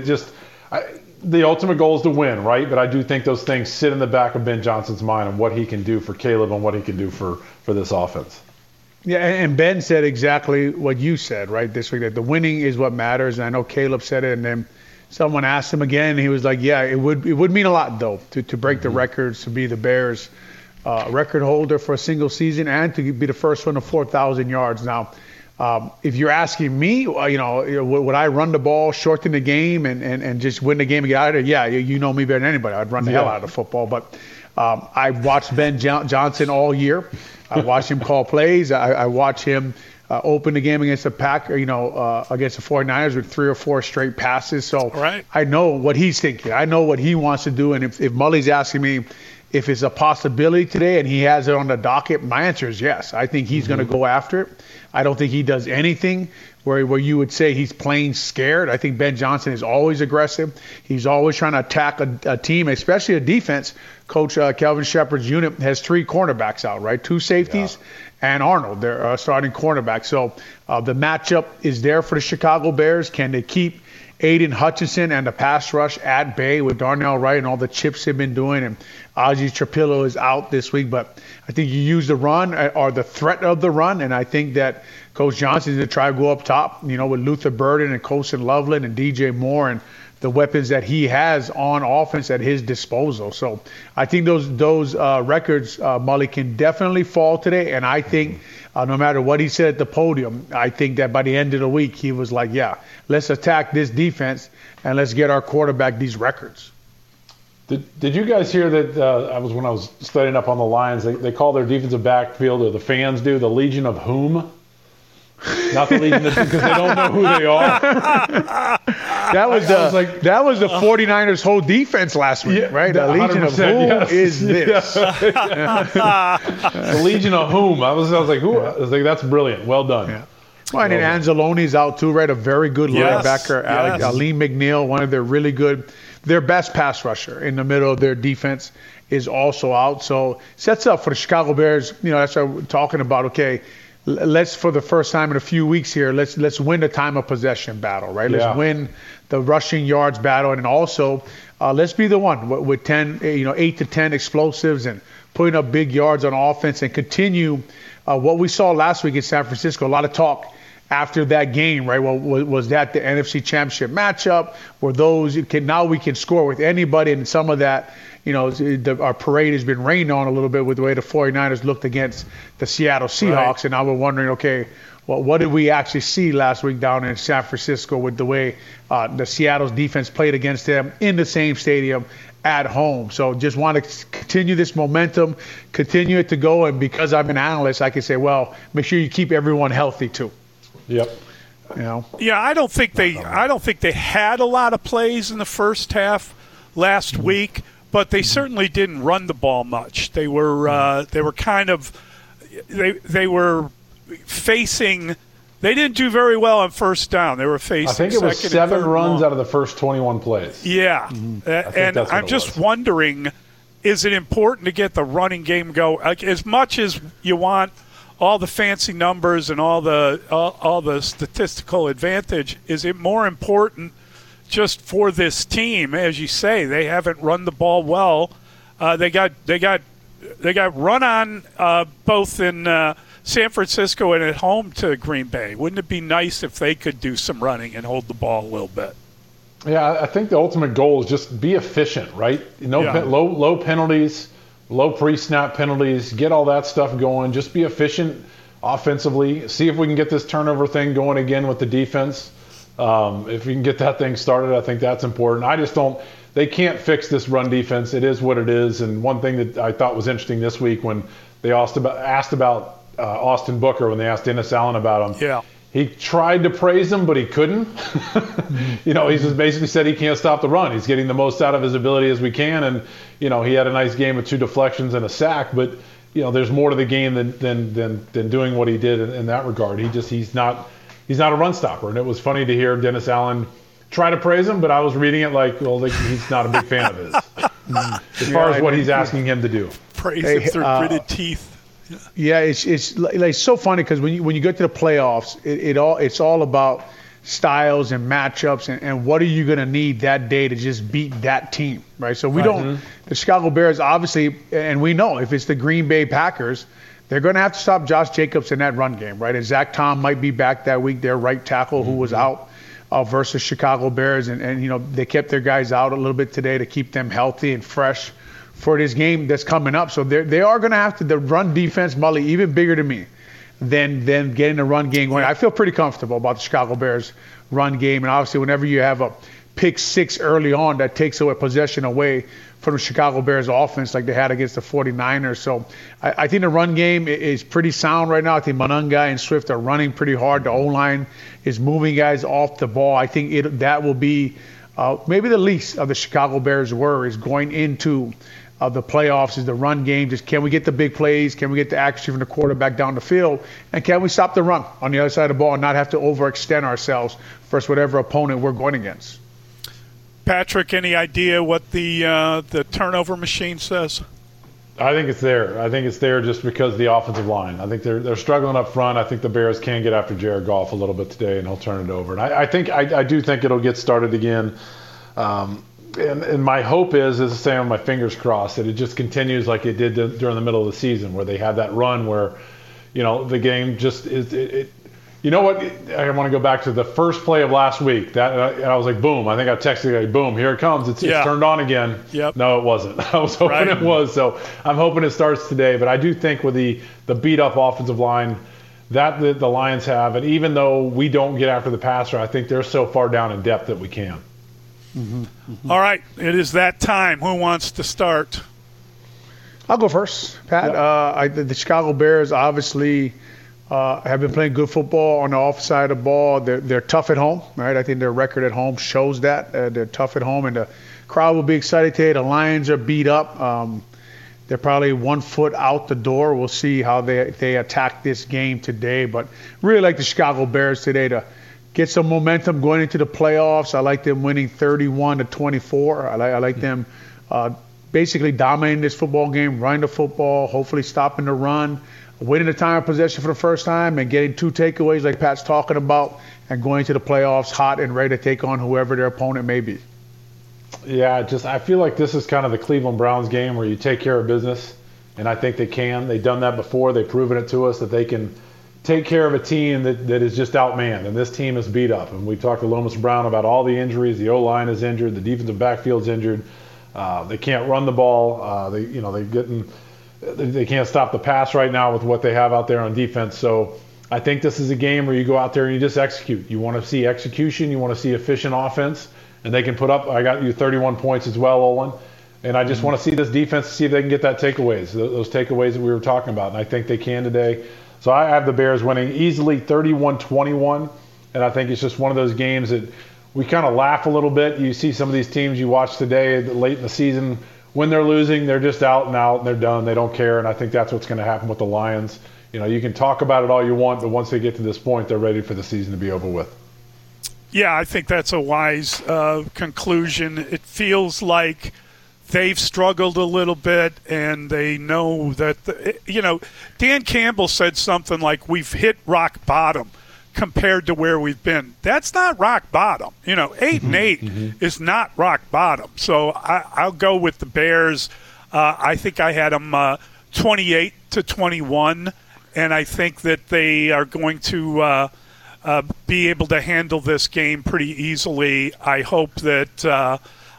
the ultimate goal is to win, right? But I do think those things sit in the back of Ben Johnson's mind and what he can do for Caleb and what he can do for this offense. Yeah, and Ben said exactly what you said, right, this week, that the winning is what matters. And I know Caleb said it, and then someone asked him again, and he was like, yeah, it would mean a lot, though, to break the records, to be the Bears record holder for a single season, and to be the first one to 4,000 yards. Now, if you're asking me, would I run the ball, shorten the game, and just win the game and get out of there? Yeah, you know me better than anybody. I'd run the hell out of football. But I watched Ben Johnson all year. I watched him call plays. I watched him open the game against the Packers, against the 49ers with 3 or 4 straight passes. So right. I know what he's thinking. I know what he wants to do. And if Mully's asking me if it's a possibility today and he has it on the docket, my answer is yes. I think he's going to go after it. I don't think he does anything where you would say he's playing scared. I think Ben Johnson is always aggressive. He's always trying to attack a team, especially a defense. Coach Kelvin Shepard's unit has 3 cornerbacks out, right? 2 safeties and Arnold, their starting cornerback. So the matchup is there for the Chicago Bears. Can they keep Aiden Hutchinson and the pass rush at bay with Darnell Wright and all the chips they've been doing? And Ozzie Trapillo is out this week, but I think you use the run or the threat of the run, and I think that Coach Johnson is going to try to go up top, with Luther Burden and Colson Loveland and DJ Moore and the weapons that he has on offense at his disposal. So I think those records, Mully, can definitely fall today, and I think no matter what he said at the podium, I think that by the end of the week he was like, yeah, let's attack this defense and let's get our quarterback these records. Did you guys hear that when I was studying up on the Lions, they call their defensive backfield, or the fans do, the Legion of whom? Not the Legion of, because they don't know who they are. That was the 49ers' whole defense last week, right? The Legion of whom is this? The Legion of whom? I was like, who? I was like, that's brilliant. Well done. Yeah. Well, and then Anzalone's out too, right? A very good linebacker. Aleem McNeil, one of their really good. Their best pass rusher in the middle of their defense is also out. So sets up for the Chicago Bears. That's what we're talking about. Okay, let's, for the first time in a few weeks here, let's win the time of possession battle, right? Let's win the rushing yards battle, and also let's be the one with 8 to 10 explosives and putting up big yards on offense, and continue what we saw last week in San Francisco. A lot of talk after that game, right? Well, was that the NFC Championship matchup? Were those now we can score with anybody? And some of that, our parade has been rained on a little bit with the way the 49ers looked against the Seattle Seahawks. Right. And now we're wondering, okay, well, what did we actually see last week down in San Francisco with the way the Seattle's defense played against them in the same stadium at home? So just want to continue this momentum, continue it to go. And because I'm an analyst, I can say, well, make sure you keep everyone healthy too. Yep. Yeah, I don't think they had a lot of plays in the first half last week, but they certainly didn't run the ball much. They were kind of they were facing. They didn't do very well on first down. They were facing. I think it was 7 runs out of the first 21 plays. Yeah, and I'm just wondering, is it important to get the running game go? Like, as much as you want all the fancy numbers and all the statistical advantage, is it more important just for this team? As you say, they haven't run the ball well. They got run on both in San Francisco and at home to Green Bay. Wouldn't it be nice if they could do some running and hold the ball a little bit? Yeah, I think the ultimate goal is just be efficient, right? Low penalties. Low pre-snap penalties, get all that stuff going. Just be efficient offensively. See if we can get this turnover thing going again with the defense. If we can get that thing started, I think that's important. They can't fix this run defense. It is what it is. And one thing that I thought was interesting this week when they asked about Austin Booker, when they asked Dennis Allen about him. Yeah. He tried to praise him, but he couldn't. He just basically said he can't stop the run. He's getting the most out of his ability as we can. And, he had a nice game with 2 deflections and a sack. But, there's more to the game than doing what he did in that regard. He's not a run stopper. And it was funny to hear Dennis Allen try to praise him, but I was reading it like, well, he's not a big fan of his. As far as what he's asking him to do. Praise him through gritted teeth. Yeah, it's so funny because when you get to the playoffs, it's all about styles and matchups and what are you going to need that day to just beat that team, right? So the Chicago Bears obviously, and we know if it's the Green Bay Packers, they're going to have to stop Josh Jacobs in that run game, right? And Zach Tom might be back that week, their right tackle who was out versus Chicago Bears, and they kept their guys out a little bit today to keep them healthy and fresh for this game that's coming up. So they are going to have to, the run defense, Mully, even bigger to me than getting the run game going. I feel pretty comfortable about the Chicago Bears run game. And obviously whenever you have a pick 6 early on, that takes away possession away from the Chicago Bears offense like they had against the 49ers. So I think the run game is pretty sound right now. I think Monangai and Swift are running pretty hard. The O-line is moving guys off the ball. I think that will be maybe the least of the Chicago Bears' worries going into the playoffs is the run game. Just can we get the big plays? Can we get the accuracy from the quarterback down the field? And can we stop the run on the other side of the ball and not have to overextend ourselves versus whatever opponent we're going against? Patrick, any idea what the turnover machine says? I think it's there. I think it's there just because of the offensive line. I think they're struggling up front. I think the Bears can get after Jared Goff a little bit today, and he'll turn it over. And I do think it'll get started again. And my hope is to say on my fingers crossed that it just continues like it did during the middle of the season, where they had that run where, the game just is. You know what? I want to go back to the first play of last week. I was like, boom. I think I texted like, boom, here it comes. It's turned on again. Yep. No, it wasn't. I was hoping it was. So I'm hoping it starts today. But I do think with the beat-up offensive line that the Lions have, and even though we don't get after the passer, I think they're so far down in depth that we can. Mm-hmm. Mm-hmm. All right. It is that time. Who wants to start? I'll go first, Pat. Yep. The Chicago Bears obviously have been playing good football on the offside of the ball. They're tough at home, right? I think their record at home shows that. They're tough at home, and the crowd will be excited today. The Lions are beat up. They're probably 1 foot out the door. We'll see how they attack this game today. But really like the Chicago Bears today to get some momentum going into the playoffs. I like them winning 31-24. I like them basically dominating this football game, running the football, hopefully stopping the run. winning the time of possession for the first time and getting 2 takeaways like Pat's talking about and going to the playoffs hot and ready to take on whoever their opponent may be. Yeah, I feel like this is kind of the Cleveland Browns game where you take care of business, and I think they can. They've done that before. They've proven it to us that they can take care of a team that is just outmanned, and this team is beat up. And we talked to Lomas Brown about all the injuries. The O-line is injured. The defensive backfield's injured. They can't run the ball. They can't stop the pass right now with what they have out there on defense. So I think this is a game where you go out there and you just execute. You want to see execution. You want to see efficient offense. And they can put up, I got you 31 points as well, Olin. And I just want to see this defense, see if they can get that takeaways, those takeaways that we were talking about. And I think they can today. So I have the Bears winning easily 31-21. And I think it's just one of those games that we kind of laugh a little bit. You see some of these teams you watch today late in the season, when they're losing, they're just out and out and they're done. They don't care. And I think that's what's going to happen with the Lions. You can talk about it all you want, but once they get to this point, they're ready for the season to be over with. Yeah, I think that's a wise conclusion. It feels like they've struggled a little bit, and they know that, Dan Campbell said something like, we've hit rock bottom compared to where we've been. That's not rock bottom. 8-8 is not rock bottom. So I'll go with the Bears. I think I had them 28-21, and I think that they are going to be able to handle this game pretty easily. I hope that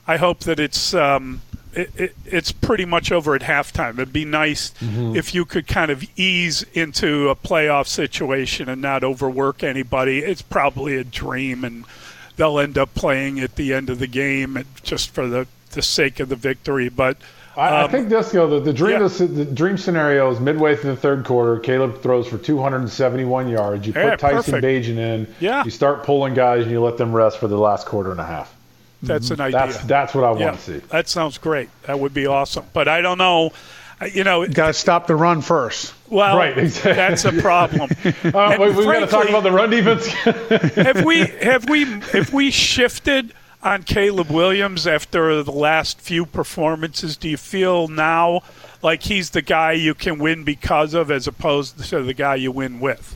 it's pretty much over at halftime. It'd be nice if you could kind of ease into a playoff situation and not overwork anybody. It's probably a dream, and they'll end up playing at the end of the game just for the sake of the victory. But I think the dream scenario is midway through the third quarter. Caleb throws for 271 yards. You put Tyson Bagent in. Yeah. You start pulling guys and you let them rest for the last quarter and a half. That's an idea. That's what I want to see. That sounds great. That would be awesome. But I don't know. Got to stop the run first. Well, right, exactly. That's a problem. We've got to talk about the run defense. Have we shifted on Caleb Williams after the last few performances? Do you feel now like he's the guy you can win because of, as opposed to the guy you win with?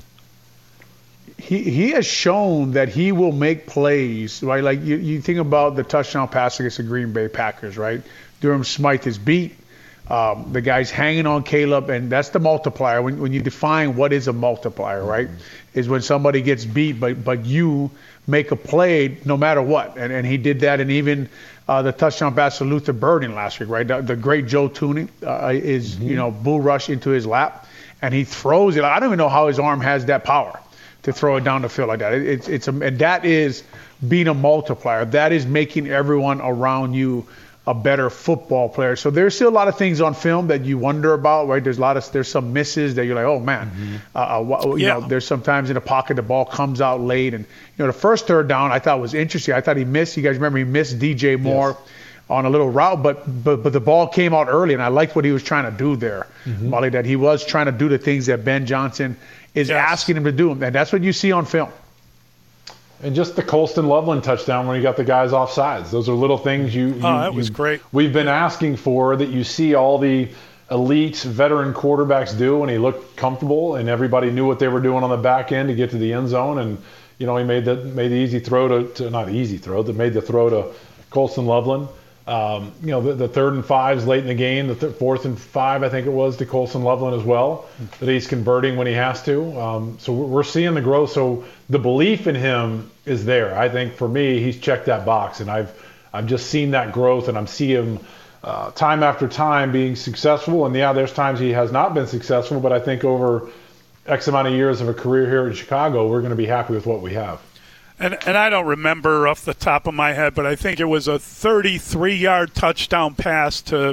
He has shown that he will make plays, right? Like you think about the touchdown pass against the Green Bay Packers, right? Durham Smythe is beat. The guy's hanging on Caleb, and that's the multiplier. When you define what is a multiplier, right, is when somebody gets beat, but you make a play no matter what. And he did that, and even the touchdown pass to Luther Burden last week, right? The great Joe Thuney is, bull rush into his lap, and he throws it. I don't even know how his arm has that power to throw it down the field like that. And that is being a multiplier. That is making everyone around you a better football player. So there's still a lot of things on film that you wonder about, right? There's some misses that you're like, oh man, there's sometimes in the pocket the ball comes out late, and the first third down I thought was interesting. I thought he missed. You guys remember he missed DJ Moore on a little route, but the ball came out early, and I liked what he was trying to do there, Molly. That he was trying to do the things that Ben Johnson is asking him to do, and that's what you see on film. And just the Colston Loveland touchdown when he got the guys off sides. Those are little things that was great. We've been asking for, that you see all the elite veteran quarterbacks do, and he looked comfortable, and everybody knew what they were doing on the back end to get to the end zone. And he made the easy throw to not easy throw, that made the throw to Colston Loveland. The 3rd and 5s late in the game, the 4th and 5, I think it was, to Colston Loveland as well, that he's converting when he has to. So we're seeing the growth. So the belief in him is there. I think for me, he's checked that box, and I've just seen that growth, and I'm seeing him time after time being successful. And there's times he has not been successful, but I think over X amount of years of a career here in Chicago, we're going to be happy with what we have. And I don't remember off the top of my head, but I think it was a 33-yard touchdown pass to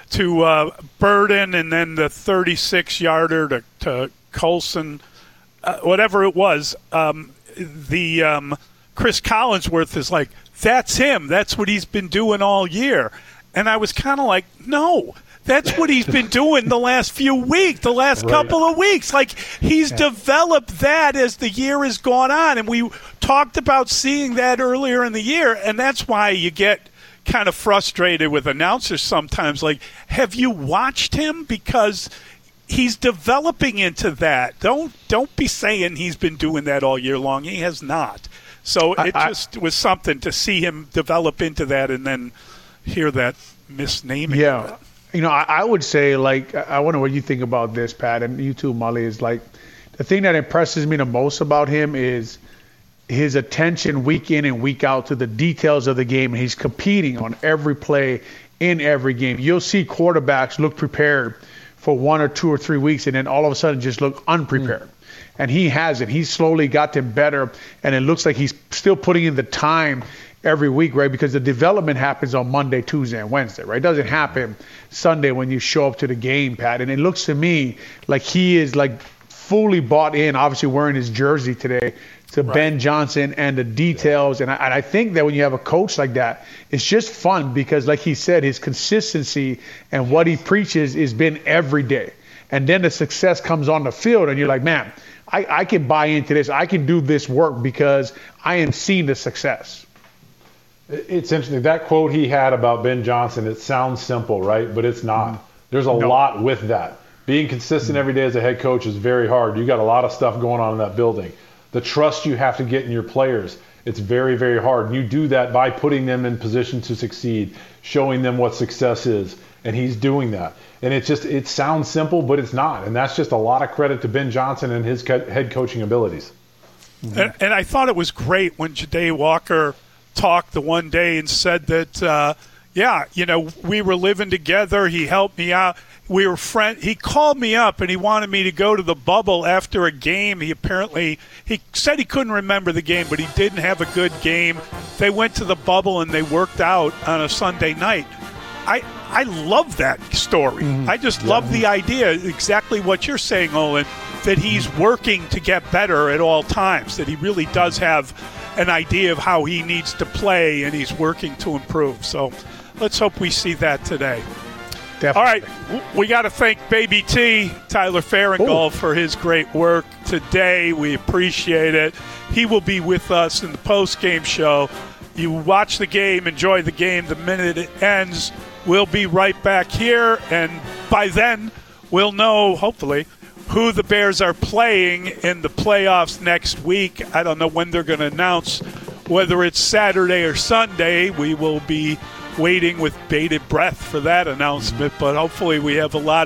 Burden, and then the 36-yarder to Colson, whatever it was. Chris Collinsworth is like, that's him. That's what he's been doing all year. And I was kind of like, no. That's what he's been doing the last couple of weeks. Like, he's developed that as the year has gone on. And we talked about seeing that earlier in the year. And that's why you get kind of frustrated with announcers sometimes. Like, have you watched him? Because he's developing into that. Don't be saying he's been doing that all year long. He has not. So it just was something to see him develop into that and then hear that misnaming. Yeah. I would say, I wonder what you think about this, Pat, and you too, Molly, is the thing that impresses me the most about him is his attention week in and week out to the details of the game. And he's competing on every play in every game. You'll see quarterbacks look prepared for 1 or 2 or 3 weeks and then all of a sudden just look unprepared. And he hasn't. He's slowly gotten better, and it looks like he's still putting in the time every week, right? Because the development happens on Monday, Tuesday, and Wednesday, right? It doesn't happen Sunday when you show up to the game, Pat. And it looks to me like he is fully bought in, obviously wearing his jersey today, to Ben Johnson and the details. And I think that when you have a coach like that, it's just fun because, like he said, his consistency and what he preaches has been every day. And then the success comes on the field, and you're like, man, I can buy into this. I can do this work because I am seeing the success. It's interesting. That quote he had about Ben Johnson, it sounds simple, right? But it's not. There's a lot with that. Being consistent every day as a head coach is very hard. You got a lot of stuff going on in that building. The trust you have to get in your players, it's very, very hard. And you do that by putting them in position to succeed, showing them what success is. And he's doing that. And it sounds simple, but it's not. And that's just a lot of credit to Ben Johnson and his head coaching abilities. And I thought it was great when Ja'Day Walker talked the one day and said that, we were living together. He helped me out. We were friends. He called me up and he wanted me to go to the bubble after a game. He said he couldn't remember the game, but he didn't have a good game. They went to the bubble and they worked out on a Sunday night. I love that story. I just love the idea, exactly what you're saying, Olin, that he's working to get better at all times, that he really does have an idea of how he needs to play and he's working to improve. So let's hope we see that today. Definitely. All right, we got to thank Baby T, Tyler Farringall, for his great work today. We appreciate it. He will be with us in the post-game show. You watch the game, enjoy the game. The minute it ends, we'll be right back here, and by then we'll know, hopefully, who the Bears are playing in the playoffs next week. I don't know when they're going to announce whether it's Saturday or Sunday. We will be waiting with bated breath for that announcement, but hopefully we have a lot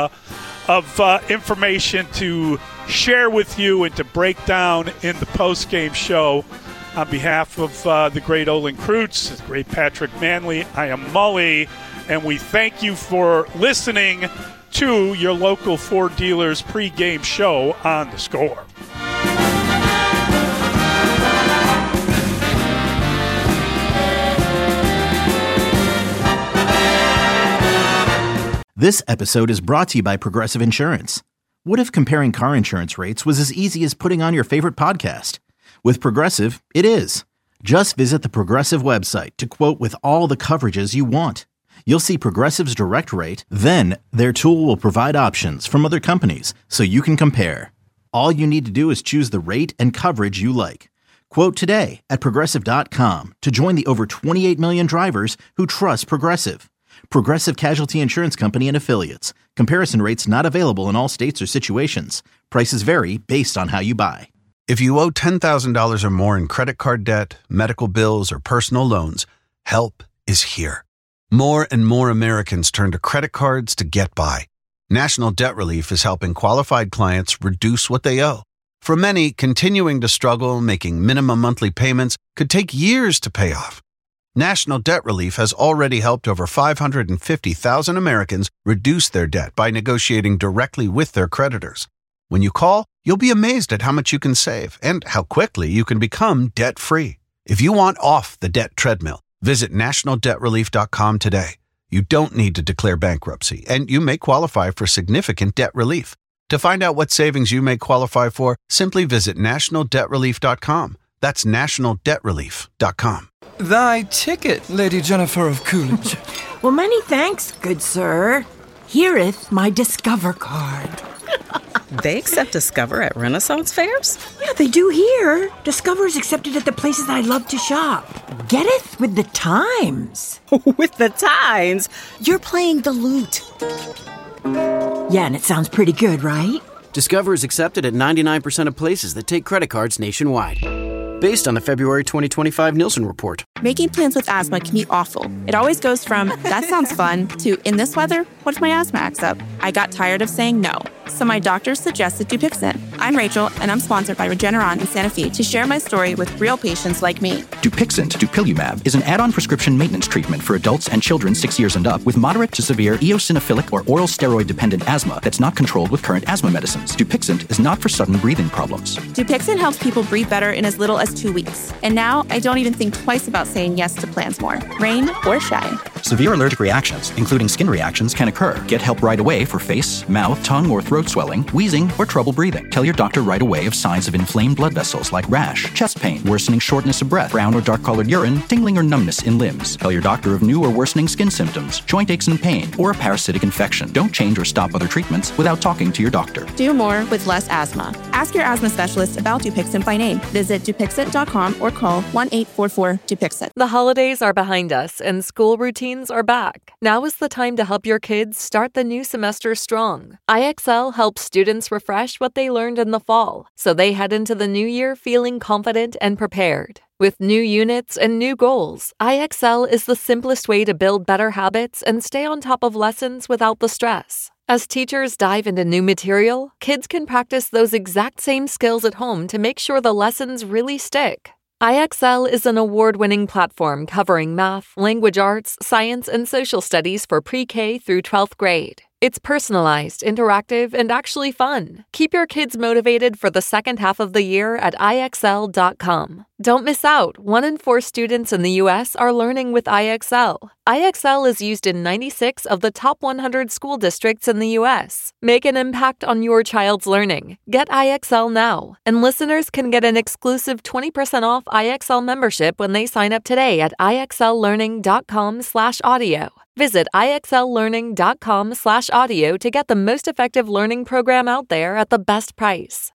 of information to share with you and to break down in the post-game show. On behalf of the great Olin Kreutz, the great Patrick Manley, I am Mully, and we thank you for listening to your local Ford dealers pregame show on The Score. This episode is brought to you by Progressive Insurance. What if comparing car insurance rates was as easy as putting on your favorite podcast? With Progressive, it is. Just visit the Progressive website to quote with all the coverages you want. You'll see Progressive's direct rate, then their tool will provide options from other companies so you can compare. All you need to do is choose the rate and coverage you like. Quote today at Progressive.com to join the over 28 million drivers who trust Progressive. Progressive Casualty Insurance Company and Affiliates. Comparison rates not available in all states or situations. Prices vary based on how you buy. If you owe $10,000 or more in credit card debt, medical bills, or personal loans, help is here. More and more Americans turn to credit cards to get by. National Debt Relief is helping qualified clients reduce what they owe. For many, continuing to struggle making minimum monthly payments could take years to pay off. National Debt Relief has already helped over 550,000 Americans reduce their debt by negotiating directly with their creditors. When you call, you'll be amazed at how much you can save and how quickly you can become debt-free. If you want off the debt treadmill, visit nationaldebtrelief.com today. You don't need to declare bankruptcy, and you may qualify for significant debt relief. To find out what savings you may qualify for, simply visit nationaldebtrelief.com. That's nationaldebtrelief.com. Thy ticket, Lady Jennifer of Coolidge. Well, many thanks, good sir. Here'th my Discover card. They accept Discover at Renaissance fairs? Yeah, they do here. Discover's accepted at the places I love to shop. Getteth with the times. With the times? You're playing the lute. Yeah, and it sounds pretty good, right? Discover is accepted at 99% of places that take credit cards nationwide. Based on the February 2025 Nielsen report. Making plans with asthma can be awful. It always goes from, that sounds fun, to, in this weather, what if my asthma acts up? I got tired of saying no, so my doctor suggested Dupixent. I'm Rachel, and I'm sponsored by Regeneron in Santa Fe to share my story with real patients like me. Dupixent, dupilumab, is an add-on prescription maintenance treatment for adults and children 6 years and up with moderate to severe eosinophilic or oral steroid-dependent asthma that's not controlled with current asthma medicines. Dupixent is not for sudden breathing problems. Dupixent helps people breathe better in as little as 2 weeks. And now, I don't even think twice about saying yes to plans more, rain or shine. Severe allergic reactions, including skin reactions, can occur. Get help right away for face, mouth, tongue, or throat swelling, wheezing, or trouble breathing. Tell your doctor right away of signs of inflamed blood vessels like rash, chest pain, worsening shortness of breath, brown or dark-colored urine, tingling or numbness in limbs. Tell your doctor of new or worsening skin symptoms, joint aches and pain, or a parasitic infection. Don't change or stop other treatments without talking to your doctor. Do more with less asthma. Ask your asthma specialist about Dupixent by name. Visit Dupixent.com or call 1-844-DUPIXENT. The holidays are behind us and school routines are back. Now is the time to help your kids start the new semester strong. IXL helps students refresh what they learned in the fall, so they head into the new year feeling confident and prepared. With new units and new goals, IXL is the simplest way to build better habits and stay on top of lessons without the stress. As teachers dive into new material, kids can practice those exact same skills at home to make sure the lessons really stick. IXL is an award-winning platform covering math, language arts, science, and social studies for pre-K through 12th grade. It's personalized, interactive, and actually fun. Keep your kids motivated for the second half of the year at IXL.com. Don't miss out. 1 in 4 students in the U.S. are learning with IXL. IXL is used in 96 of the top 100 school districts in the U.S. Make an impact on your child's learning. Get IXL now. And listeners can get an exclusive 20% off IXL membership when they sign up today at IXLlearning.com/audio. Visit IXLlearning.com/audio to get the most effective learning program out there at the best price.